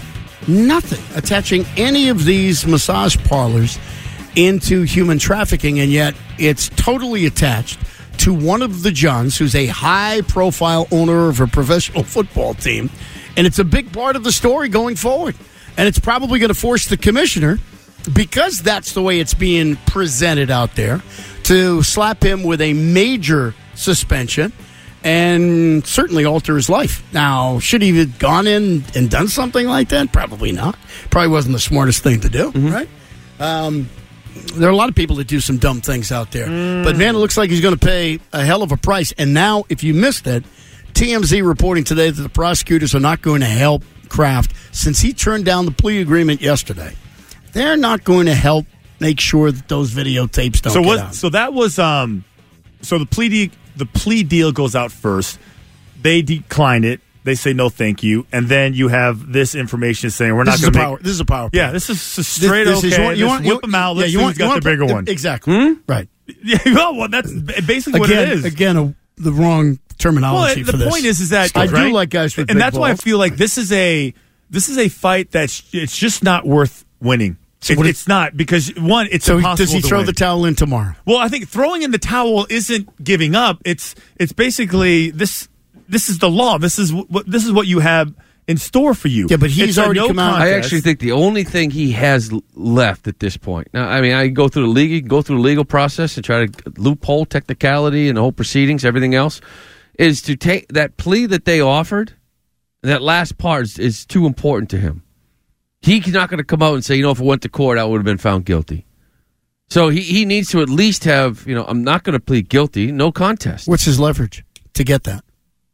Speaker 9: attaching any of these massage parlors into human trafficking, and yet it's totally attached to one of the Johns, who's a high-profile owner of a professional football team, and it's a big part of the story going forward. And it's probably going to force the commissioner, because that's the way it's being presented out there, to slap him with a major suspension and certainly alter his life. Now, should he have gone in and done something like that? Probably not. Probably wasn't the smartest thing to do, right? There are a lot of people that do some dumb things out there. But, man, it looks like he's going to pay a hell of a price. And now, if you missed it, TMZ reporting today that the prosecutors are not going to help Kraft since he turned down the plea agreement yesterday. They're not going to help make sure that those videotapes don't get out.
Speaker 10: So that was so the plea deal goes out first. They decline it. They say no, thank you, and then you have this information saying we're not going to make.
Speaker 9: This is a power.
Speaker 10: Yeah, this is straight. You want whip them out. Let's see who's got the bigger one.
Speaker 9: Exactly. Right.
Speaker 10: Yeah. Well, that's basically what it is.
Speaker 9: Again, the wrong terminology for this.
Speaker 10: The point is that
Speaker 9: I do like guys with big
Speaker 10: and that's
Speaker 9: balls.
Speaker 10: why I feel like this is a fight that's it's just not worth winning. It's not because it's impossible.
Speaker 9: Does he
Speaker 10: to
Speaker 9: throw
Speaker 10: win.
Speaker 9: the towel in tomorrow?
Speaker 10: Well, I think throwing in the towel isn't giving up. It's basically this is the law. This is what you have in store for you.
Speaker 9: Yeah, but he's already come out.
Speaker 8: I actually think the only thing he has left at this point. Now, I mean, I go through the league, you can go through the legal process and try to loophole technicality and the whole proceedings, everything else, is to take that plea that they offered. That last part is too important to him. He's not going to come out and say, if it went to court, I would have been found guilty. So he needs to at least have, I'm not going to plead guilty, no contest.
Speaker 9: What's his leverage to get that?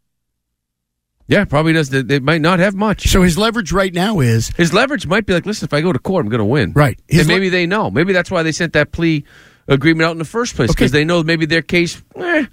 Speaker 8: Yeah, probably does. They might not have much.
Speaker 9: So his leverage right now is...
Speaker 8: His leverage might be like, listen, if I go to court, I'm going to win.
Speaker 9: Right.
Speaker 8: And maybe they know. Maybe that's why they sent that plea agreement out in the first place, because they know maybe their case,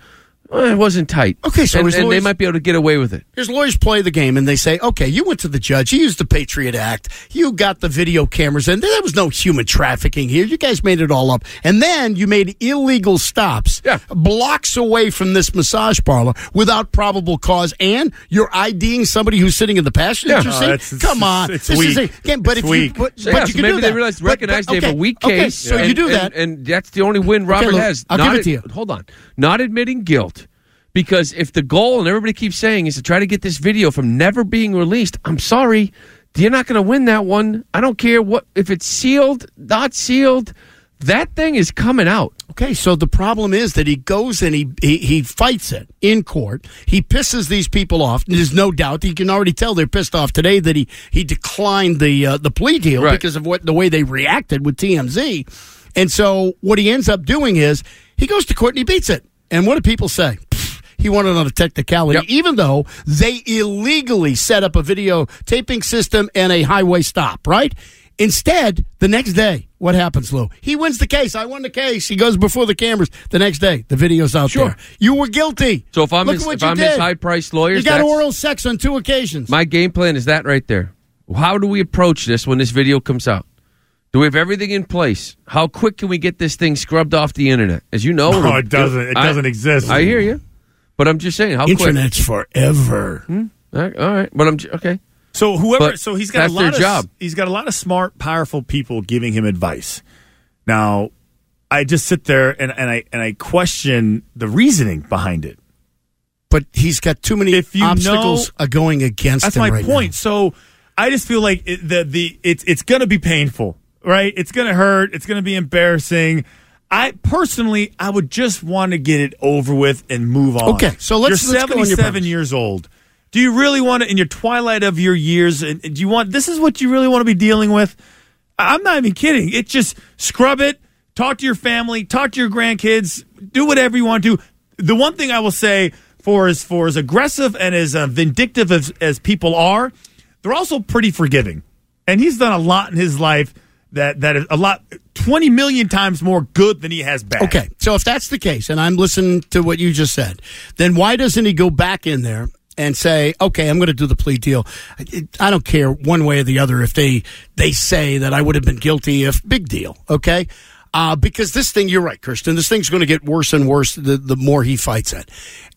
Speaker 8: Well, it wasn't tight.
Speaker 9: Okay, so
Speaker 8: and
Speaker 9: his lawyers,
Speaker 8: they might be able to get away with it.
Speaker 9: His lawyers play the game, and they say, okay, you went to the judge. You used the Patriot Act. You got the video cameras, and there was no human trafficking here. You guys made it all up. And then you made illegal stops blocks away from this massage parlor without probable cause, and you're IDing somebody who's sitting in the passenger seat? Come on.
Speaker 10: It's weak.
Speaker 9: But if you, but you
Speaker 8: so
Speaker 9: do
Speaker 8: maybe
Speaker 9: that.
Speaker 8: they recognize they have a weak case.
Speaker 9: Okay, so you do that.
Speaker 8: And that's the only win Robert
Speaker 9: look,
Speaker 8: has.
Speaker 9: I'll give it to you.
Speaker 8: Hold on. Not admitting guilt. Because if the goal, and everybody keeps saying, is to try to get this video from never being released, I'm sorry, you're not going to win that one. I don't care if it's sealed, not sealed. That thing is coming out.
Speaker 9: Okay, so the problem is that he goes and he fights it in court. He pisses these people off. There's no doubt. You can already tell they're pissed off today that he declined the plea deal because of the way they reacted with TMZ. And so what he ends up doing is he goes to court and he beats it. And what do people say? He won it on a technicality, even though they illegally set up a videotaping system and a highway stop, right? Instead, the next day, what happens, Lou? He wins the case. I won the case. He goes before the cameras. The next day, the video's out there. You were guilty.
Speaker 8: So if I'm his high-priced lawyer,
Speaker 9: you got oral sex on 2 occasions.
Speaker 8: My game plan is that right there. How do we approach this when this video comes out? Do we have everything in place? How quick can we get this thing scrubbed off the internet? As you know,
Speaker 10: no, it doesn't. It doesn't exist.
Speaker 8: I hear you. But I'm just saying, how
Speaker 9: Internet's forever.
Speaker 8: All right, but okay.
Speaker 10: So he's got
Speaker 8: that's
Speaker 10: a lot
Speaker 8: their
Speaker 10: of
Speaker 8: job.
Speaker 10: He's got a lot of smart, powerful people giving him advice. Now, I just sit there and I question the reaning behind it.
Speaker 9: But he's got too many obstacles going against him.
Speaker 10: That's my
Speaker 9: right
Speaker 10: point.
Speaker 9: Now.
Speaker 10: So I just feel like it's going to be painful, right? It's going to hurt. It's going to be embarrassing. I would just want to get it over with and move on.
Speaker 9: Okay, so let's
Speaker 10: You're 77 years old. Do you really want to, in your twilight of your years, do you want, this is what you really want to be dealing with? I'm not even kidding. It's just scrub it, talk to your family, talk to your grandkids, do whatever you want to do. The one thing I will say, for as aggressive and as vindictive as people are, they're also pretty forgiving. And he's done a lot in his life that is a lot, 20 million times more good than he has bad.
Speaker 9: Okay, so if that's the case, and I'm listening to what you just said, then why doesn't he go back in there and say, okay, I'm going to do the plea deal. I don't care one way or the other if they say that I would have been guilty if big deal, okay? Because this thing, you're right, Kirsten, this thing's going to get worse and worse the more he fights it.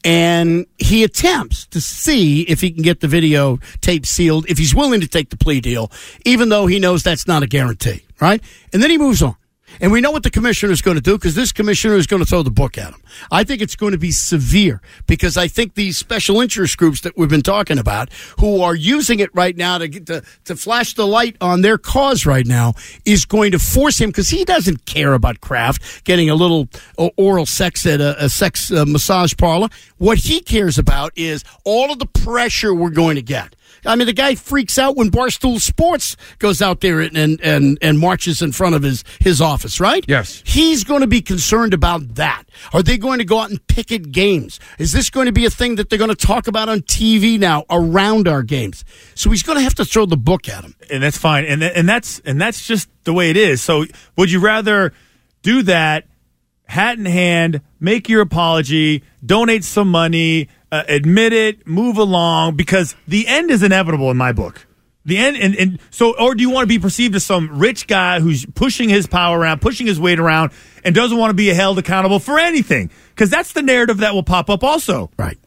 Speaker 9: And he attempts to see if he can get the video tape sealed, if he's willing to take the plea deal, even though he knows that's not a guarantee, right? And then he moves on. And we know what the commissioner is going to do because this commissioner is going to throw the book at him. I think it's going to be severe because I think these special interest groups that we've been talking about who are using it right now to flash the light on their cause right now is going to force him because he doesn't care about Kraft getting a little oral sex at a sex massage parlor. What he cares about is all of the pressure we're going to get. I mean, the guy freaks out when Barstool Sports goes out there and marches in front of his office, right?
Speaker 8: Yes.
Speaker 9: He's going to be concerned about that. Are they going to go out and picket games? Is this going to be a thing that they're going to talk about on TV now around our games? So he's going to have to throw the book at him.
Speaker 10: And that's fine. And that's just the way it is. So would you rather do that, hat in hand, make your apology, donate some money, admit it, move along, because the end is inevitable in my book. The end, and so, or do you want to be perceived as some rich guy who's pushing his power around, pushing his weight around, and doesn't want to be held accountable for anything? Because that's the narrative that will pop up also.
Speaker 9: Right.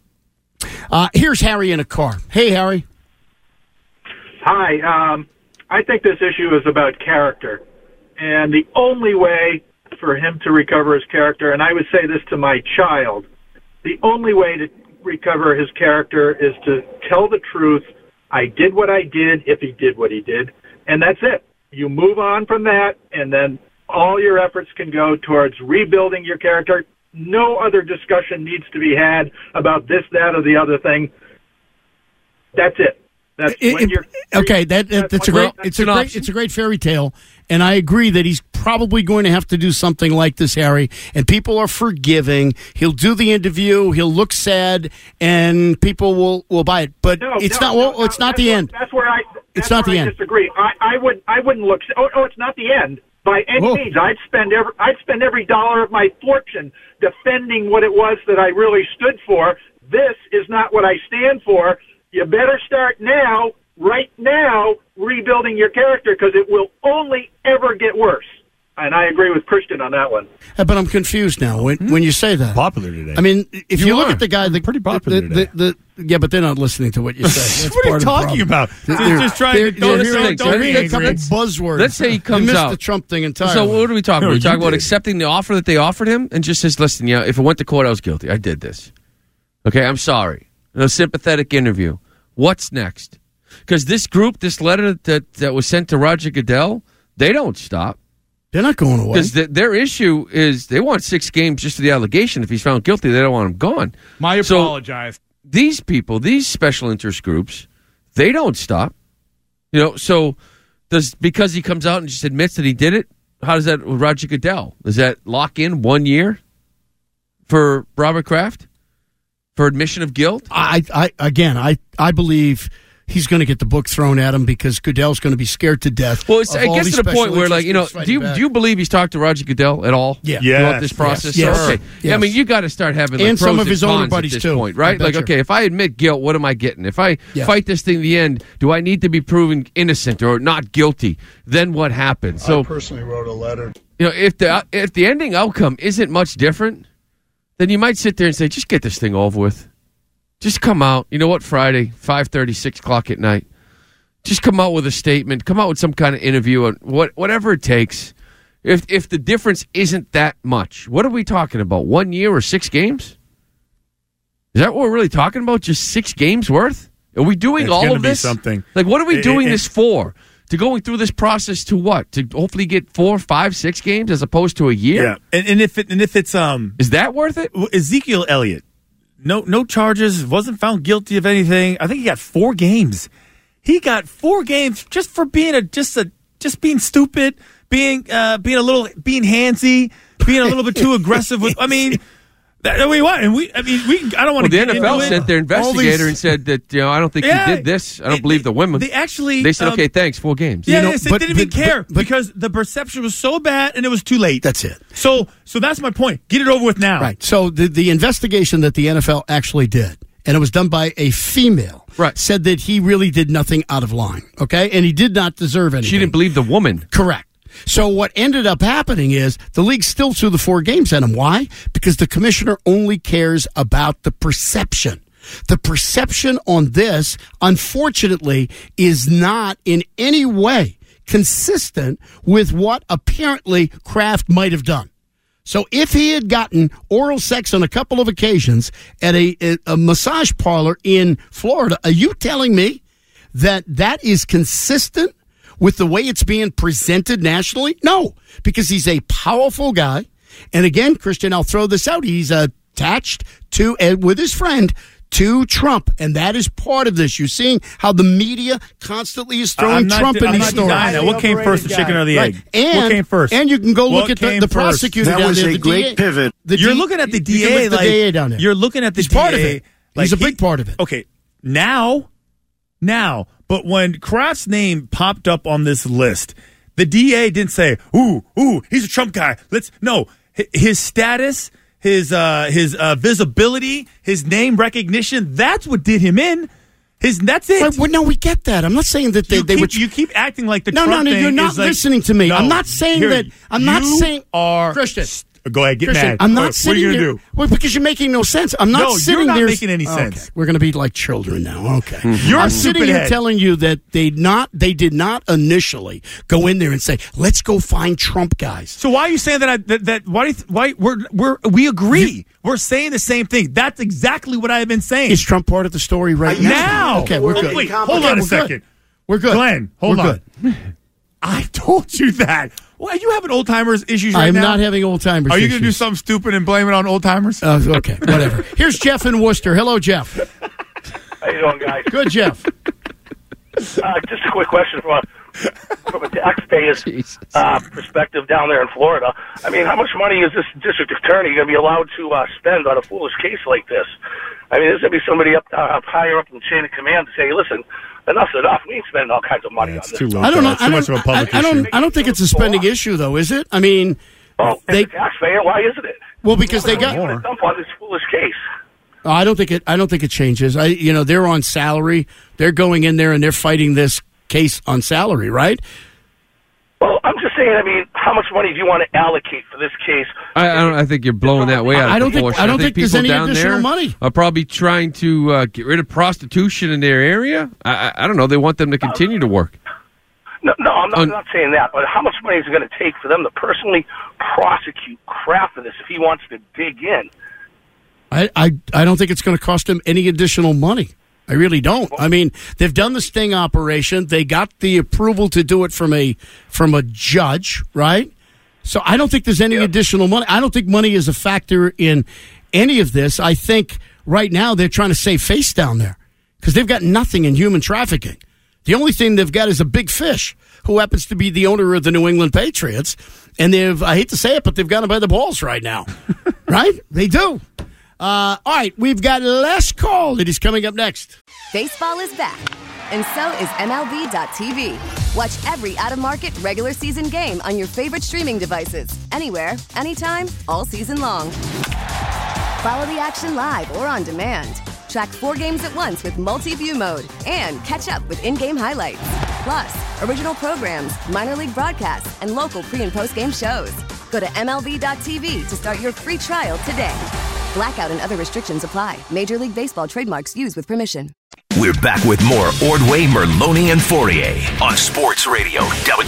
Speaker 9: Here's Harry in a car. Hey, Harry.
Speaker 11: Hi. I think this issue is about character. And the only way for him to recover his character, and I would say this to my child, the only way to recover his character is to tell the truth. I did what I did if he did what he did, and that's it. You move on from that, and then all your efforts can go towards rebuilding your character. No other discussion needs to be had about this, that, or the other thing. That's it. That's when you're
Speaker 9: okay. It's a great fairy tale, and I agree that he's probably going to have to do something like this, Harry. And people are forgiving. He'll do the interview. He'll look sad, and people will buy it. But it's not the end. It's not the
Speaker 11: I
Speaker 9: end.
Speaker 11: Disagree. I wouldn't look. Oh, it's not the end by any means. I'd spend every dollar of my fortune defending what it was that I really stood for. This is not what I stand for. You better start now, right now, rebuilding your character, because it will only ever get worse. And I agree with Christian on that one.
Speaker 9: But I'm confused now when you say that.
Speaker 10: Popular today.
Speaker 9: I mean, if you look at the guy,
Speaker 10: pretty popular today.
Speaker 9: Yeah, but they're not listening to what you say. That's
Speaker 10: what are you
Speaker 9: part of the
Speaker 10: talking
Speaker 9: problem.
Speaker 10: about? They're just trying to
Speaker 9: They're hearing a couple buzzwords.
Speaker 8: Let's say he comes
Speaker 9: you missed
Speaker 8: out.
Speaker 9: the Trump thing entirely.
Speaker 8: So what are we talking about? We're talking about accepting the offer that they offered him and just says, listen, if it went to court, I was guilty. I did this. Okay, I'm sorry. A sympathetic interview. What's next? Because this group, this letter that was sent to Roger Goodell, they don't stop.
Speaker 9: They're not going away.
Speaker 8: Because their issue is they want 6 games just for the allegation. If he's found guilty, they don't want him gone.
Speaker 6: Apologize.
Speaker 8: These people, these special interest groups, they don't stop. So because he comes out and just admits that he did it, how does that with Roger Goodell? Does that lock in 1 year for Robert Kraft for admission of guilt?
Speaker 9: I believe he's going to get the book thrown at him because Goodell's going to be scared to death.
Speaker 8: Well, I guess to the point where, do you believe he's talked to Roger Goodell at all?
Speaker 9: Yeah.
Speaker 8: Throughout this process?
Speaker 9: Yes.
Speaker 8: Okay.
Speaker 9: Yes.
Speaker 8: I mean, you got to start having
Speaker 9: and
Speaker 8: pros
Speaker 9: some of his older
Speaker 8: cons
Speaker 9: buddies
Speaker 8: at this
Speaker 9: too,
Speaker 8: point, right? Like, okay, if I admit guilt, what am I getting? If I fight this thing to the end, do I need to be proven innocent or not guilty? Then what happens? So
Speaker 17: I personally wrote a letter.
Speaker 8: If the ending outcome isn't much different, then you might sit there and say, just get this thing over with. Just come out. You know what? Friday, 5:30, 6 o'clock at night. Just come out with a statement. Come out with some kind of interview, or whatever it takes. If the difference isn't that much, what are we talking about? 1 year or 6 games? Is that what we're really talking about? Just 6 games worth? Are we doing all of this?
Speaker 10: Something.
Speaker 8: Like, what are we doing this for? To going through this process to what? To hopefully get 4, 5, 6 games as opposed to a year?
Speaker 10: Yeah, and if it's
Speaker 8: is that worth it?
Speaker 10: Ezekiel Elliott, no charges, wasn't found guilty of anything. I think he got 4 games. He got 4 games just for being being stupid, being handsy, being a little bit too aggressive. I don't want to.
Speaker 8: The NFL sent their investigator and said that I don't think he did this. I don't believe the women. They said okay, thanks, 4 games.
Speaker 10: Yeah, they didn't even care because the perception was so bad and it was too late.
Speaker 9: That's it.
Speaker 10: So that's my point. Get it over with now.
Speaker 9: Right. So the investigation that the NFL actually did, and it was done by a female, said that he really did nothing out of line, okay? And he did not deserve anything.
Speaker 8: She didn't believe the woman.
Speaker 9: Correct. So what ended up happening is the league still threw the 4 games at him. Why? Because the commissioner only cares about the perception. The perception on this, unfortunately, is not in any way consistent with what apparently Kraft might have done. So if he had gotten oral sex on a couple of occasions at a massage parlor in Florida, are you telling me that is consistent with the way it's being presented nationally? No, because he's a powerful guy. And again, Christian, I'll throw this out. He's attached to, with his friend, to Trump, and that is part of this. You're seeing how the media constantly is throwing Trump in these stories.
Speaker 10: What came first, the chicken or the egg?
Speaker 9: And,
Speaker 10: what came first?
Speaker 9: And you can go look at the prosecutor
Speaker 17: that
Speaker 9: down
Speaker 17: was
Speaker 9: there.
Speaker 17: a great pivot.
Speaker 10: You're looking at the DA
Speaker 9: like the DA down there.
Speaker 10: You're looking at the
Speaker 9: He's
Speaker 10: DA.
Speaker 9: part of it. He's a big part of it.
Speaker 10: Okay, now, but when Kraft's name popped up on this list, the DA didn't say, "Ooh, he's a Trump guy." His status. His visibility, his name recognition, that's what did him in. That's it.
Speaker 9: Well, no, we get that. I'm not saying that they would.
Speaker 10: You keep acting like the
Speaker 9: Trump
Speaker 10: thing
Speaker 9: you're not listening to me.
Speaker 10: No,
Speaker 9: I'm not saying that. I'm not saying.
Speaker 10: Christian. Go ahead, get
Speaker 9: Christian,
Speaker 10: mad.
Speaker 9: I'm not sitting
Speaker 10: What are you
Speaker 9: there.
Speaker 10: going to do?
Speaker 9: Well, because you're making no sense. I'm not sitting
Speaker 10: you're not
Speaker 9: there.
Speaker 10: making any sense.
Speaker 9: Okay. We're going to be like children now. Okay.
Speaker 10: You're
Speaker 9: I'm
Speaker 10: a
Speaker 9: sitting here
Speaker 10: head.
Speaker 9: telling you that they did not initially go in there and say, let's go find Trump guys.
Speaker 10: So why are you saying that why we agree? We're saying the same thing. That's exactly what I've been saying.
Speaker 9: Is Trump part of the story right now? Okay, we're good.
Speaker 10: Wait, hold on a second.
Speaker 9: We're good.
Speaker 10: Glenn, hold on.
Speaker 9: Good.
Speaker 10: I told you that. Well, are you having old timers issues right now?
Speaker 9: I'm not having old timers.
Speaker 10: Are you going to do something stupid and blame it on old timers?
Speaker 9: Okay, whatever. Here's Jeff in Worcester. Hello, Jeff.
Speaker 2: How you doing, guys?
Speaker 9: Good, Jeff.
Speaker 2: Just a quick question from a taxpayer's perspective down there in Florida. I mean, how much money is this district attorney going to be allowed to spend on a foolish case like this? I mean, there's going to be somebody up higher up in the chain of command to say, listen, enough's enough. We ain't spending all kinds of money on this.
Speaker 10: Too low.
Speaker 9: I don't know.
Speaker 10: Too much of a public issue.
Speaker 9: I don't think it's a spending issue, though, is it? I mean,
Speaker 2: Well, as a taxpayer, why isn't it?
Speaker 9: Well, because they got
Speaker 2: to dump on this foolish case.
Speaker 9: I don't think it changes. They're on salary. They're going in there and they're fighting this case on salary, right?
Speaker 2: Well, I'm just saying. I mean, how much money do you want to allocate for this case?
Speaker 8: I think you're blowing that way out of proportion.
Speaker 9: I don't think there's
Speaker 8: people
Speaker 9: any
Speaker 8: down
Speaker 9: additional
Speaker 8: there
Speaker 9: money.
Speaker 8: Are probably trying to get rid of prostitution in their area. I don't know. They want them to continue to work.
Speaker 2: No, I'm not saying that. But how much money is it going to take for them to personally prosecute Kraft for this if he wants to dig in?
Speaker 9: I don't think it's going to cost him any additional money. I really don't. I mean, they've done the sting operation. They got the approval to do it from a judge, right? So I don't think there's any additional money. I don't think money is a factor in any of this. I think right now they're trying to save face down there because they've got nothing in human trafficking. The only thing they've got is a big fish who happens to be the owner of the New England Patriots. And I hate to say it, but they've got him by the balls right now. Right? They do. All right, we've got Les Call that is coming up next.
Speaker 1: Baseball is back, and so is MLB.tv. Watch every out-of-market regular season game on your favorite streaming devices, anywhere, anytime, all season long. Follow the action live or on demand. Track 4 games at once with multi-view mode and catch up with in-game highlights. Plus, original programs, minor league broadcasts, and local pre- and post-game shows. Go to MLB.tv to start your free trial today. Blackout and other restrictions apply. Major League Baseball trademarks used with permission.
Speaker 20: We're back with more Ordway, Merloni, and Fourier on Sports Radio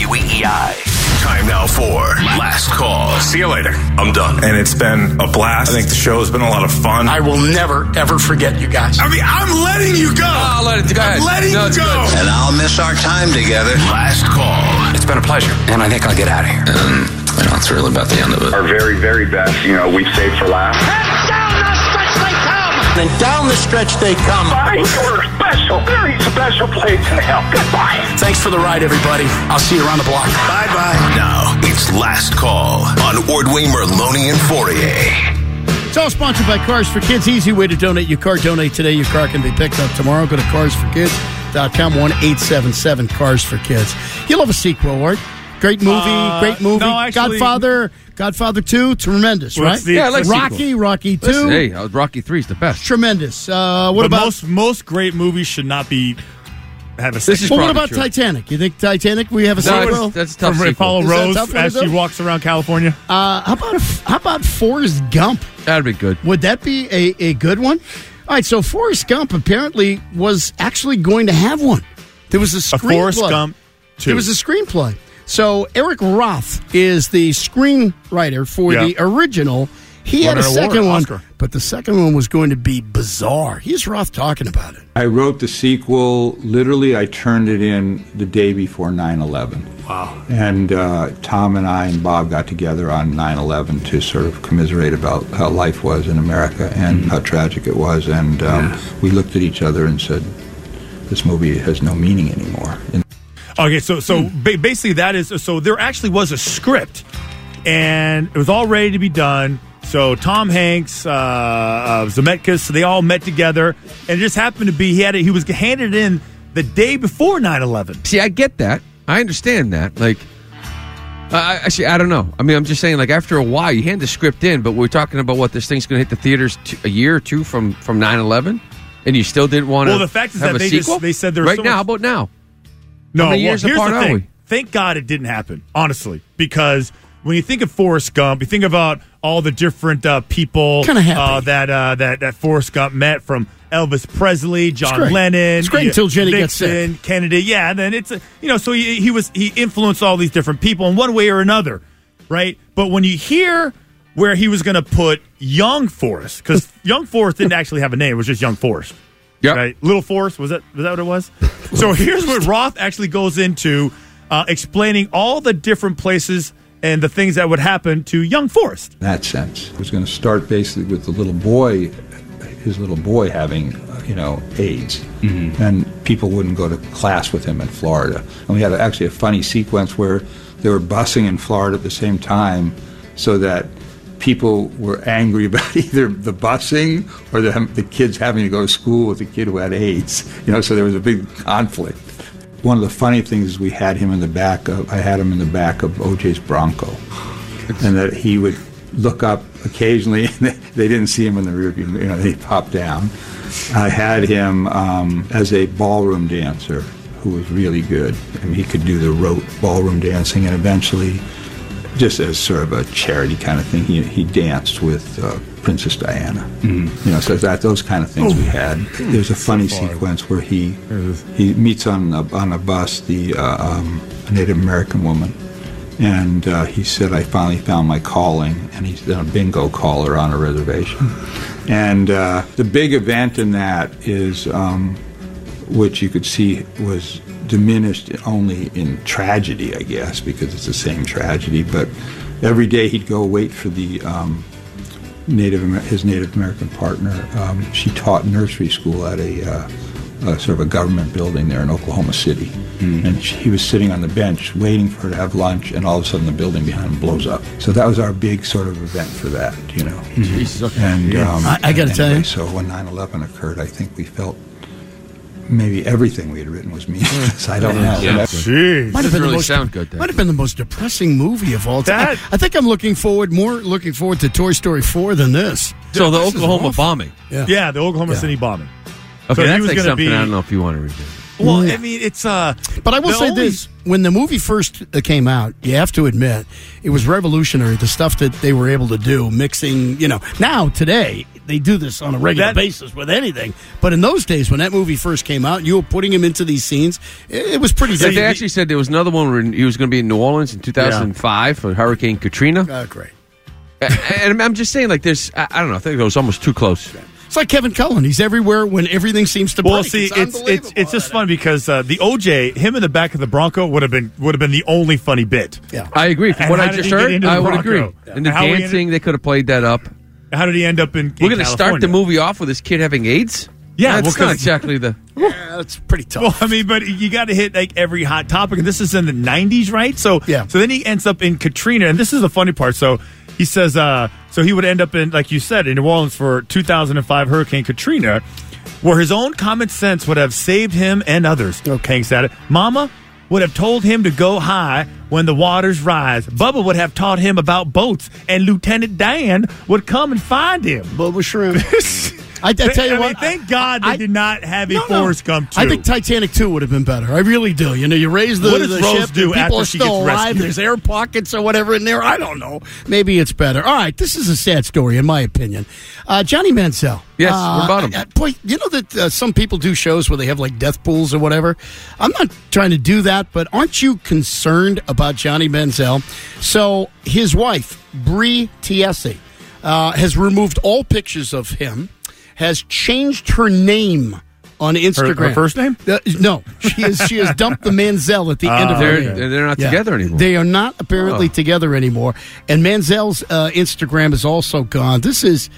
Speaker 20: WEEI. Time now for Last Call.
Speaker 22: See you later. I'm done. And it's been a blast. I think the show's been a lot of fun.
Speaker 9: I will never, ever forget you guys.
Speaker 22: I mean, I'm letting you go.
Speaker 8: I'll let it go.
Speaker 22: I'm letting you go.
Speaker 20: And I'll miss our time together. Last Call.
Speaker 23: It's been a pleasure, and I think I'll get out of here. It's really about the end of it.
Speaker 7: Our very, very best, we've saved for last.
Speaker 19: And down the stretch they come.
Speaker 2: Bye, your special, very special place in hell. Goodbye.
Speaker 9: Thanks for the ride, everybody. I'll see you around the block.
Speaker 20: Bye-bye. Now, it's Last Call on Ordway, Merloni, and Fourier.
Speaker 9: It's all sponsored by Cars for Kids. Easy way to donate your car. Donate today. Your car can be picked up tomorrow. Go to carsforkids.com, 1-877-CARS-FOR-KIDS. You'll love a sequel, right? Great movie.
Speaker 6: No, actually,
Speaker 9: Godfather 2, tremendous, right?
Speaker 8: I like
Speaker 9: Rocky 2.
Speaker 8: Listen, hey, Rocky 3 is the best.
Speaker 9: Tremendous. What about
Speaker 10: most great movies should not have a
Speaker 9: sequel. Well, what about Titanic? You think Titanic? We have a sequel.
Speaker 8: That's a tough
Speaker 10: from
Speaker 8: sequel.
Speaker 10: Apollo Rose as she walks around California.
Speaker 9: How about Forrest Gump?
Speaker 8: That'd be good.
Speaker 9: Would that be a good one? All right. So Forrest Gump apparently was actually going to have one. There was a screenplay.
Speaker 10: Forrest Gump 2.
Speaker 9: There was a screenplay. So Eric Roth is the screenwriter for the original. He had a second one, but the second one was going to be bizarre. Here's Roth talking about it.
Speaker 24: I wrote the sequel. Literally, I turned it in the day before 9/11.
Speaker 10: Wow.
Speaker 24: And Tom and I and Bob got together on 9/11 to sort of commiserate about how life was in America and how tragic it was. And we looked at each other and said, this movie has no meaning anymore.
Speaker 10: Okay, so basically that is, so there actually was a script, and it was all ready to be done. So Tom Hanks, Zemeckis, they all met together, and it just happened to be he was handed in the day before 9/11.
Speaker 8: See, I get that. I understand that. Like, actually, I don't know. I mean, I'm just saying, like, after a while, you hand the script in, but we're talking about what this thing's going to hit the theaters a year or two from 9/11, and you still didn't want to.
Speaker 10: Well, the fact is
Speaker 8: have
Speaker 10: that they said there was
Speaker 8: right now. How about now?
Speaker 10: No,
Speaker 8: how many years
Speaker 10: here's
Speaker 8: apart
Speaker 10: the
Speaker 8: are
Speaker 10: thing.
Speaker 8: we?
Speaker 10: Thank God it didn't happen, honestly, because when you think of Forrest Gump, you think about all the different people that Forrest Gump met, from Elvis Presley, John Lennon.
Speaker 9: It's great until Jenny
Speaker 10: Nixon,
Speaker 9: gets sick.
Speaker 10: Kennedy. Yeah, and then it's so he influenced all these different people in one way or another, right? But when you hear where he was going to put young Forrest, because young Forrest didn't actually have a name; it was just young Forrest.
Speaker 8: Yeah,
Speaker 10: right. Little Forrest, was that what it was? So here's what Roth actually goes into, explaining all the different places and the things that would happen to young Forrest.
Speaker 24: In that sense, it was going to start basically with the little boy, his little boy having, AIDS, and people wouldn't go to class with him in Florida. And we had actually a funny sequence where they were busing in Florida at the same time, so that people were angry about either the busing or the kids having to go to school with a kid who had AIDS. So there was a big conflict. One of the funny things is I had him in the back of O.J.'s Bronco, and that he would look up occasionally, and they didn't see him in the rear view. They popped down. I had him as a ballroom dancer who was really good. I mean, he could do the rote ballroom dancing, and eventually, just as sort of a charity kind of thing, he danced with Princess Diana.
Speaker 9: Mm-hmm.
Speaker 24: So those kind of things we had. There's a funny sequence where he meets on a bus a Native American woman, and he said, "I finally found my calling," and he's a bingo caller on a reservation. And the big event in that is, which you could see was diminished only in tragedy, I guess, because it's the same tragedy. But every day he'd go wait for the his Native American partner. She taught nursery school at a sort of a government building there in Oklahoma City. And he was sitting on the bench waiting for her to have lunch, and all of a sudden the building behind him blows up. So that was our big sort of event for that,
Speaker 8: Jesus, okay.
Speaker 24: And
Speaker 9: I got to tell you.
Speaker 24: So when 9/11 occurred, I think we felt maybe everything we had written was meaningless. I don't know.
Speaker 8: Yeah.
Speaker 10: Jeez.
Speaker 9: Might have been
Speaker 8: really sound good, Dad.
Speaker 9: Might have been the most depressing movie of all time. I think I'm looking forward to Toy Story 4 than this.
Speaker 8: So the
Speaker 9: This is
Speaker 8: Oklahoma
Speaker 9: awful.
Speaker 8: bombing.
Speaker 10: Yeah, the Oklahoma City bombing.
Speaker 8: Okay,
Speaker 10: So he
Speaker 8: that's
Speaker 10: was
Speaker 8: like
Speaker 10: gonna
Speaker 8: something
Speaker 10: be-
Speaker 8: I don't know if you want to revisit.
Speaker 10: Well,
Speaker 9: Yeah.
Speaker 10: I mean, it's
Speaker 9: But I will
Speaker 10: the
Speaker 9: say
Speaker 10: only-
Speaker 9: this: when the movie first came out, you have to admit it was revolutionary. The stuff that they were able to do, mixing, now today they do this on a regular basis with anything. But in those days, when that movie first came out, you were putting him into these scenes. It was pretty.
Speaker 8: They actually said there was another one where he was going to be in New Orleans in 2005 for Hurricane Katrina.
Speaker 9: Great.
Speaker 8: And I'm just saying, like, there's, I don't know, I think it was almost too close.
Speaker 9: It's like Kevin Cullen. He's everywhere when everything seems to break.
Speaker 10: Well, see, it's just fun because the OJ, him in the back of the Bronco would have been the only funny bit.
Speaker 9: Yeah,
Speaker 8: I agree. From
Speaker 10: And
Speaker 8: what
Speaker 10: how
Speaker 8: I
Speaker 10: did
Speaker 8: just
Speaker 10: he get
Speaker 8: heard,
Speaker 10: into the
Speaker 8: I would
Speaker 10: Bronco?
Speaker 8: agree.
Speaker 10: Yeah.
Speaker 8: And the
Speaker 10: How he
Speaker 8: dancing, they could have played that up.
Speaker 10: How did he end up in
Speaker 8: We're going to start the
Speaker 10: California?
Speaker 8: movie off with this kid having AIDS?
Speaker 10: Yeah,
Speaker 8: that's
Speaker 10: well,
Speaker 8: not
Speaker 10: 'cause-
Speaker 8: exactly the.
Speaker 9: Yeah, that's pretty tough.
Speaker 10: Well, I mean, but you got to hit like every hot topic, and this is in the '90s, right? So,
Speaker 9: Yeah.
Speaker 10: So then he ends up in Katrina, and this is the funny part. So he says, so he would end up in, like you said, in New Orleans for 2005 Hurricane Katrina, where his own common sense would have saved him and others. Hank said it. Mama would have told him to go high when the waters rise. Bubba would have taught him about boats, and Lieutenant Dan would come and find him.
Speaker 9: Bubba Shrimp. I tell you what.
Speaker 10: Thank God they did not have a Forrest Gump 2.
Speaker 9: I think Titanic 2 would have been better. I really do. You raise the,
Speaker 10: What does
Speaker 9: the
Speaker 10: Rose
Speaker 9: ship,
Speaker 10: do
Speaker 9: and
Speaker 10: after
Speaker 9: people are
Speaker 10: she
Speaker 9: still
Speaker 10: gets
Speaker 9: alive.
Speaker 10: rescued?
Speaker 9: There's air pockets or whatever in there. I don't know. Maybe it's better. All right, this is a sad story, in my opinion. Johnny Manziel.
Speaker 8: Yes, what about him?
Speaker 9: Boy, you know that some people do shows where they have like death pools or whatever. I'm not trying to do that, but aren't you concerned about Johnny Manziel? So his wife, Bree Tiesi, has removed all pictures of him, has changed her name on Instagram.
Speaker 10: Her first name?
Speaker 9: No, she has dumped the Manziel at the end of her name.
Speaker 8: They're not together anymore.
Speaker 9: They are not apparently together anymore. And Manziel's Instagram is also gone. Do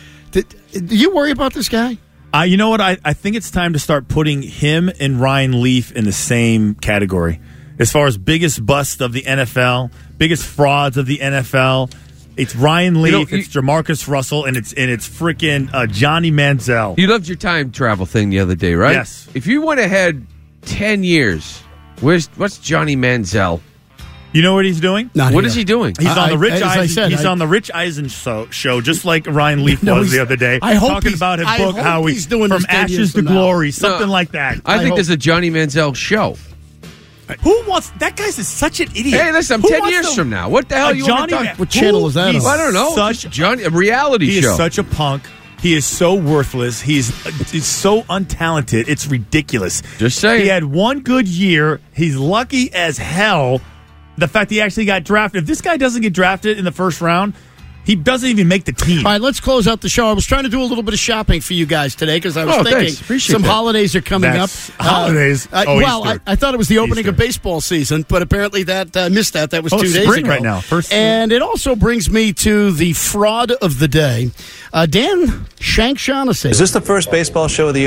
Speaker 9: you worry about this guy?
Speaker 10: You know what? I think it's time to start putting him and Ryan Leaf in the same category. As far as biggest bust of the NFL, biggest frauds of the NFL, it's Ryan Leaf, it's Jamarcus Russell, and it's freaking Johnny Manziel.
Speaker 8: You loved your time travel thing the other day, right?
Speaker 10: Yes.
Speaker 8: If you went ahead 10 years, what's Johnny Manziel?
Speaker 10: You know what he's doing?
Speaker 8: What is he doing?
Speaker 10: He's on the Rich
Speaker 9: as I
Speaker 10: Eisen.
Speaker 9: said,
Speaker 10: He's on the Rich Eisen show, just like Ryan Leaf
Speaker 9: No,
Speaker 10: was
Speaker 9: he's-
Speaker 10: the other day.
Speaker 9: I hope
Speaker 10: talking
Speaker 9: he's-
Speaker 10: about his
Speaker 9: I
Speaker 10: book,
Speaker 9: hope
Speaker 10: how
Speaker 9: he's doing
Speaker 10: from
Speaker 9: this 10 years
Speaker 10: ashes to
Speaker 9: from now.
Speaker 10: glory, something like that.
Speaker 8: I think there's a Johnny Manziel show.
Speaker 10: Who wants that? Guy's such an idiot.
Speaker 8: Hey, listen, I'm
Speaker 10: Who
Speaker 8: 10
Speaker 10: wants
Speaker 8: years
Speaker 10: to-
Speaker 8: from now. What the hell
Speaker 10: a
Speaker 8: you
Speaker 10: Johnny
Speaker 8: want to
Speaker 10: Man-
Speaker 8: talk?
Speaker 9: What channel is that
Speaker 10: He's
Speaker 9: on?
Speaker 8: I don't know.
Speaker 10: Such
Speaker 8: Johnny, a reality
Speaker 10: He
Speaker 8: show.
Speaker 10: is such a punk. He is so worthless. He's so untalented. It's ridiculous.
Speaker 8: Just saying.
Speaker 10: He had one good year. He's lucky as hell. The fact he actually got drafted. If this guy doesn't get drafted in the first round, he doesn't even make the team.
Speaker 9: All right, let's close out the show. I was trying to do a little bit of shopping for you guys today because I was
Speaker 8: thanks.
Speaker 9: thinking
Speaker 8: Appreciate
Speaker 9: some
Speaker 8: that.
Speaker 9: holidays are coming
Speaker 10: That's
Speaker 9: up.
Speaker 10: holidays? Easter.
Speaker 9: I thought it was the opening
Speaker 10: Easter.
Speaker 9: of baseball season, but apparently that missed that. That was 2
Speaker 10: it's
Speaker 9: days
Speaker 10: spring
Speaker 9: ago.
Speaker 10: right now.
Speaker 9: And it also brings me to the fraud of the day. Dan Shank Shaughnessy.
Speaker 3: Is this the first baseball show of the year, Lou?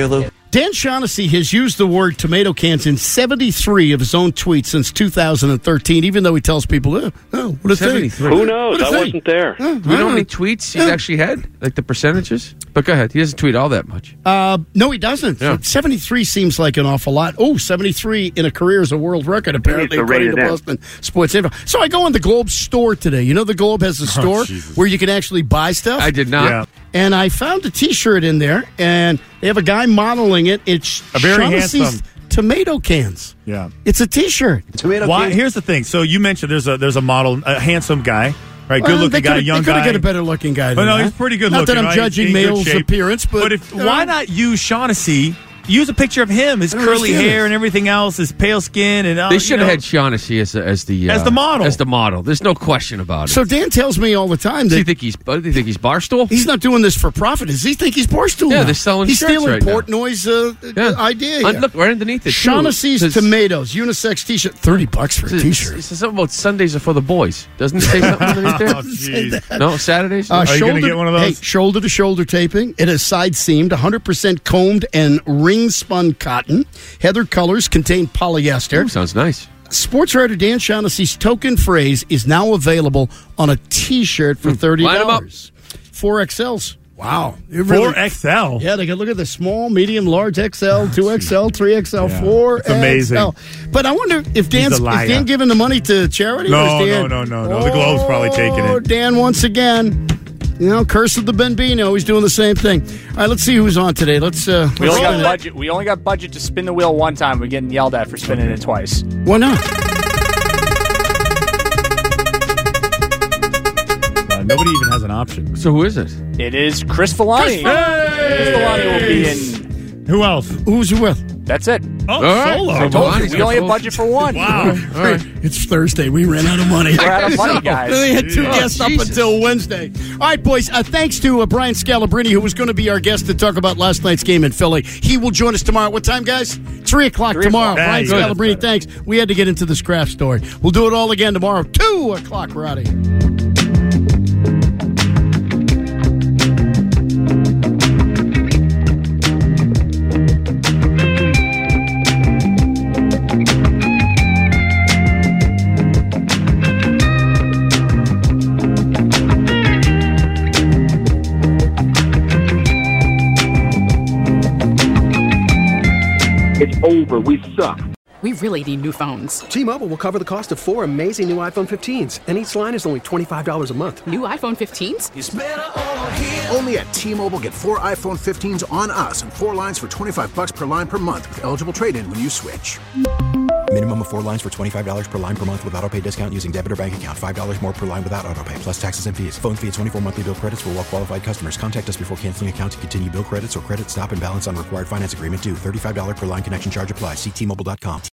Speaker 9: Dan Shaughnessy has used the word tomato cans in 73 of his own tweets since 2013, even though he tells people, what a thing.
Speaker 3: Who knows? I wasn't there.
Speaker 8: Do we know how many tweets he's actually had? Like the percentages? But go ahead. He doesn't tweet all that much.
Speaker 9: No, he doesn't.
Speaker 8: Yeah.
Speaker 9: 73 seems like an awful lot. 73 in a career is a world record, apparently, according to Boston Sports Info. So I go in the Globe store today. You know the Globe has a store where you can actually buy stuff?
Speaker 8: I did not.
Speaker 10: Yeah.
Speaker 9: And I found a T-shirt in there, and they have a guy modeling it. It's
Speaker 10: A very
Speaker 9: Shaughnessy's
Speaker 10: handsome
Speaker 9: tomato cans.
Speaker 10: Yeah.
Speaker 9: It's a T-shirt.
Speaker 10: Why? Here's the thing. So you mentioned there's a model, a handsome guy, right?
Speaker 9: Well,
Speaker 10: Good-looking guy, young
Speaker 9: They
Speaker 10: guy.
Speaker 9: could get a better-looking guy than
Speaker 10: But no,
Speaker 9: that.
Speaker 10: he's pretty good
Speaker 9: Not
Speaker 10: looking.
Speaker 9: that I'm
Speaker 10: right?
Speaker 9: judging
Speaker 10: In good
Speaker 9: male's
Speaker 10: shape.
Speaker 9: appearance, but
Speaker 10: why not use Shaughnessy? Use a picture of him, his
Speaker 9: I don't
Speaker 10: curly
Speaker 9: understand
Speaker 10: hair
Speaker 9: this.
Speaker 10: and everything else, his pale skin, and
Speaker 8: They should have had Shaughnessy as the
Speaker 10: model.
Speaker 8: As the model. There's no question about it.
Speaker 9: So Dan tells me all the time
Speaker 8: Do you
Speaker 9: that
Speaker 8: think he's Barstool?
Speaker 9: he's not doing this for profit. Does he think he's Barstool?
Speaker 8: Yeah,
Speaker 9: now?
Speaker 8: they're selling
Speaker 9: He's
Speaker 8: shirts
Speaker 9: stealing
Speaker 8: right now.
Speaker 9: Portnoy's idea.
Speaker 8: And look, right underneath it, too.
Speaker 9: Shaughnessy's
Speaker 8: Says-
Speaker 9: Tomatoes unisex T-shirt, $30 for a T-shirt.
Speaker 8: It says something about Sundays are for the boys. Doesn't it say something underneath there?
Speaker 10: Oh, jeez.
Speaker 8: No, Saturdays?
Speaker 10: Are you going to get one of those?
Speaker 9: Hey, shoulder-to-shoulder taping. It is side-seamed, 100% combed and ring-spun cotton. Heather colors contain polyester.
Speaker 8: Ooh, sounds nice.
Speaker 9: Sports writer Dan Shaughnessy's token phrase is now available on a T-shirt for $30.
Speaker 8: Line 'em up.
Speaker 9: 4XLs. Wow.
Speaker 10: 4XL?
Speaker 9: Yeah, they can look at the small, medium, large XL, 2XL, 3XL, 4XL.
Speaker 10: It's amazing.
Speaker 9: But I wonder if Dan's giving the money to charity?
Speaker 10: No,
Speaker 9: or is Dan,
Speaker 10: no. The Globe's probably taking it.
Speaker 9: Dan, once again, curse of the Bambino. He's doing the same thing. All right, let's see who's on today.
Speaker 12: We only got budget to spin the wheel one time. We're getting yelled at for spinning it twice.
Speaker 9: Why not?
Speaker 10: Nobody even has an option.
Speaker 8: So who is it?
Speaker 12: It is Chris Villani. Chris Villani will be in.
Speaker 10: Who else?
Speaker 9: Who's he with?
Speaker 12: That's it.
Speaker 10: Oh,
Speaker 8: All right.
Speaker 10: solo.
Speaker 12: I told you, we only have budget for one.
Speaker 10: Wow.
Speaker 8: All right.
Speaker 9: It's Thursday. We ran out of money.
Speaker 12: We're out of money, guys.
Speaker 9: We had two guests up
Speaker 8: Jesus.
Speaker 9: until Wednesday. All right, boys. Thanks to Brian Scalabrine, who was going to be our guest to talk about last night's game in Philly. He will join us tomorrow. What time, guys? 3 o'clock
Speaker 12: 3
Speaker 9: tomorrow.
Speaker 12: o'clock.
Speaker 9: Brian
Speaker 10: Good.
Speaker 9: Scalabrine, thanks. We had to get into this craft story. We'll do it all again tomorrow. 2 o'clock. We're out of here.
Speaker 16: It's over. We suck.
Speaker 13: We really need new phones.
Speaker 14: T-Mobile will cover the cost of 4 amazing new iPhone 15s, and each line is only $25 a month.
Speaker 13: New iPhone 15s?
Speaker 4: Only at T-Mobile, get 4 iPhone 15s on us and 4 lines for $25 per line per month with eligible trade-in when you switch.
Speaker 5: Minimum of 4 lines for $25 per line per month with autopay discount using debit or bank account. $5 more per line without autopay, plus taxes and fees. Phone fee at 24 monthly bill credits for well-qualified customers. Contact us before canceling account to continue bill credits or credit stop and balance on required finance agreement due. $35 per line connection charge applies. See T-Mobile.com.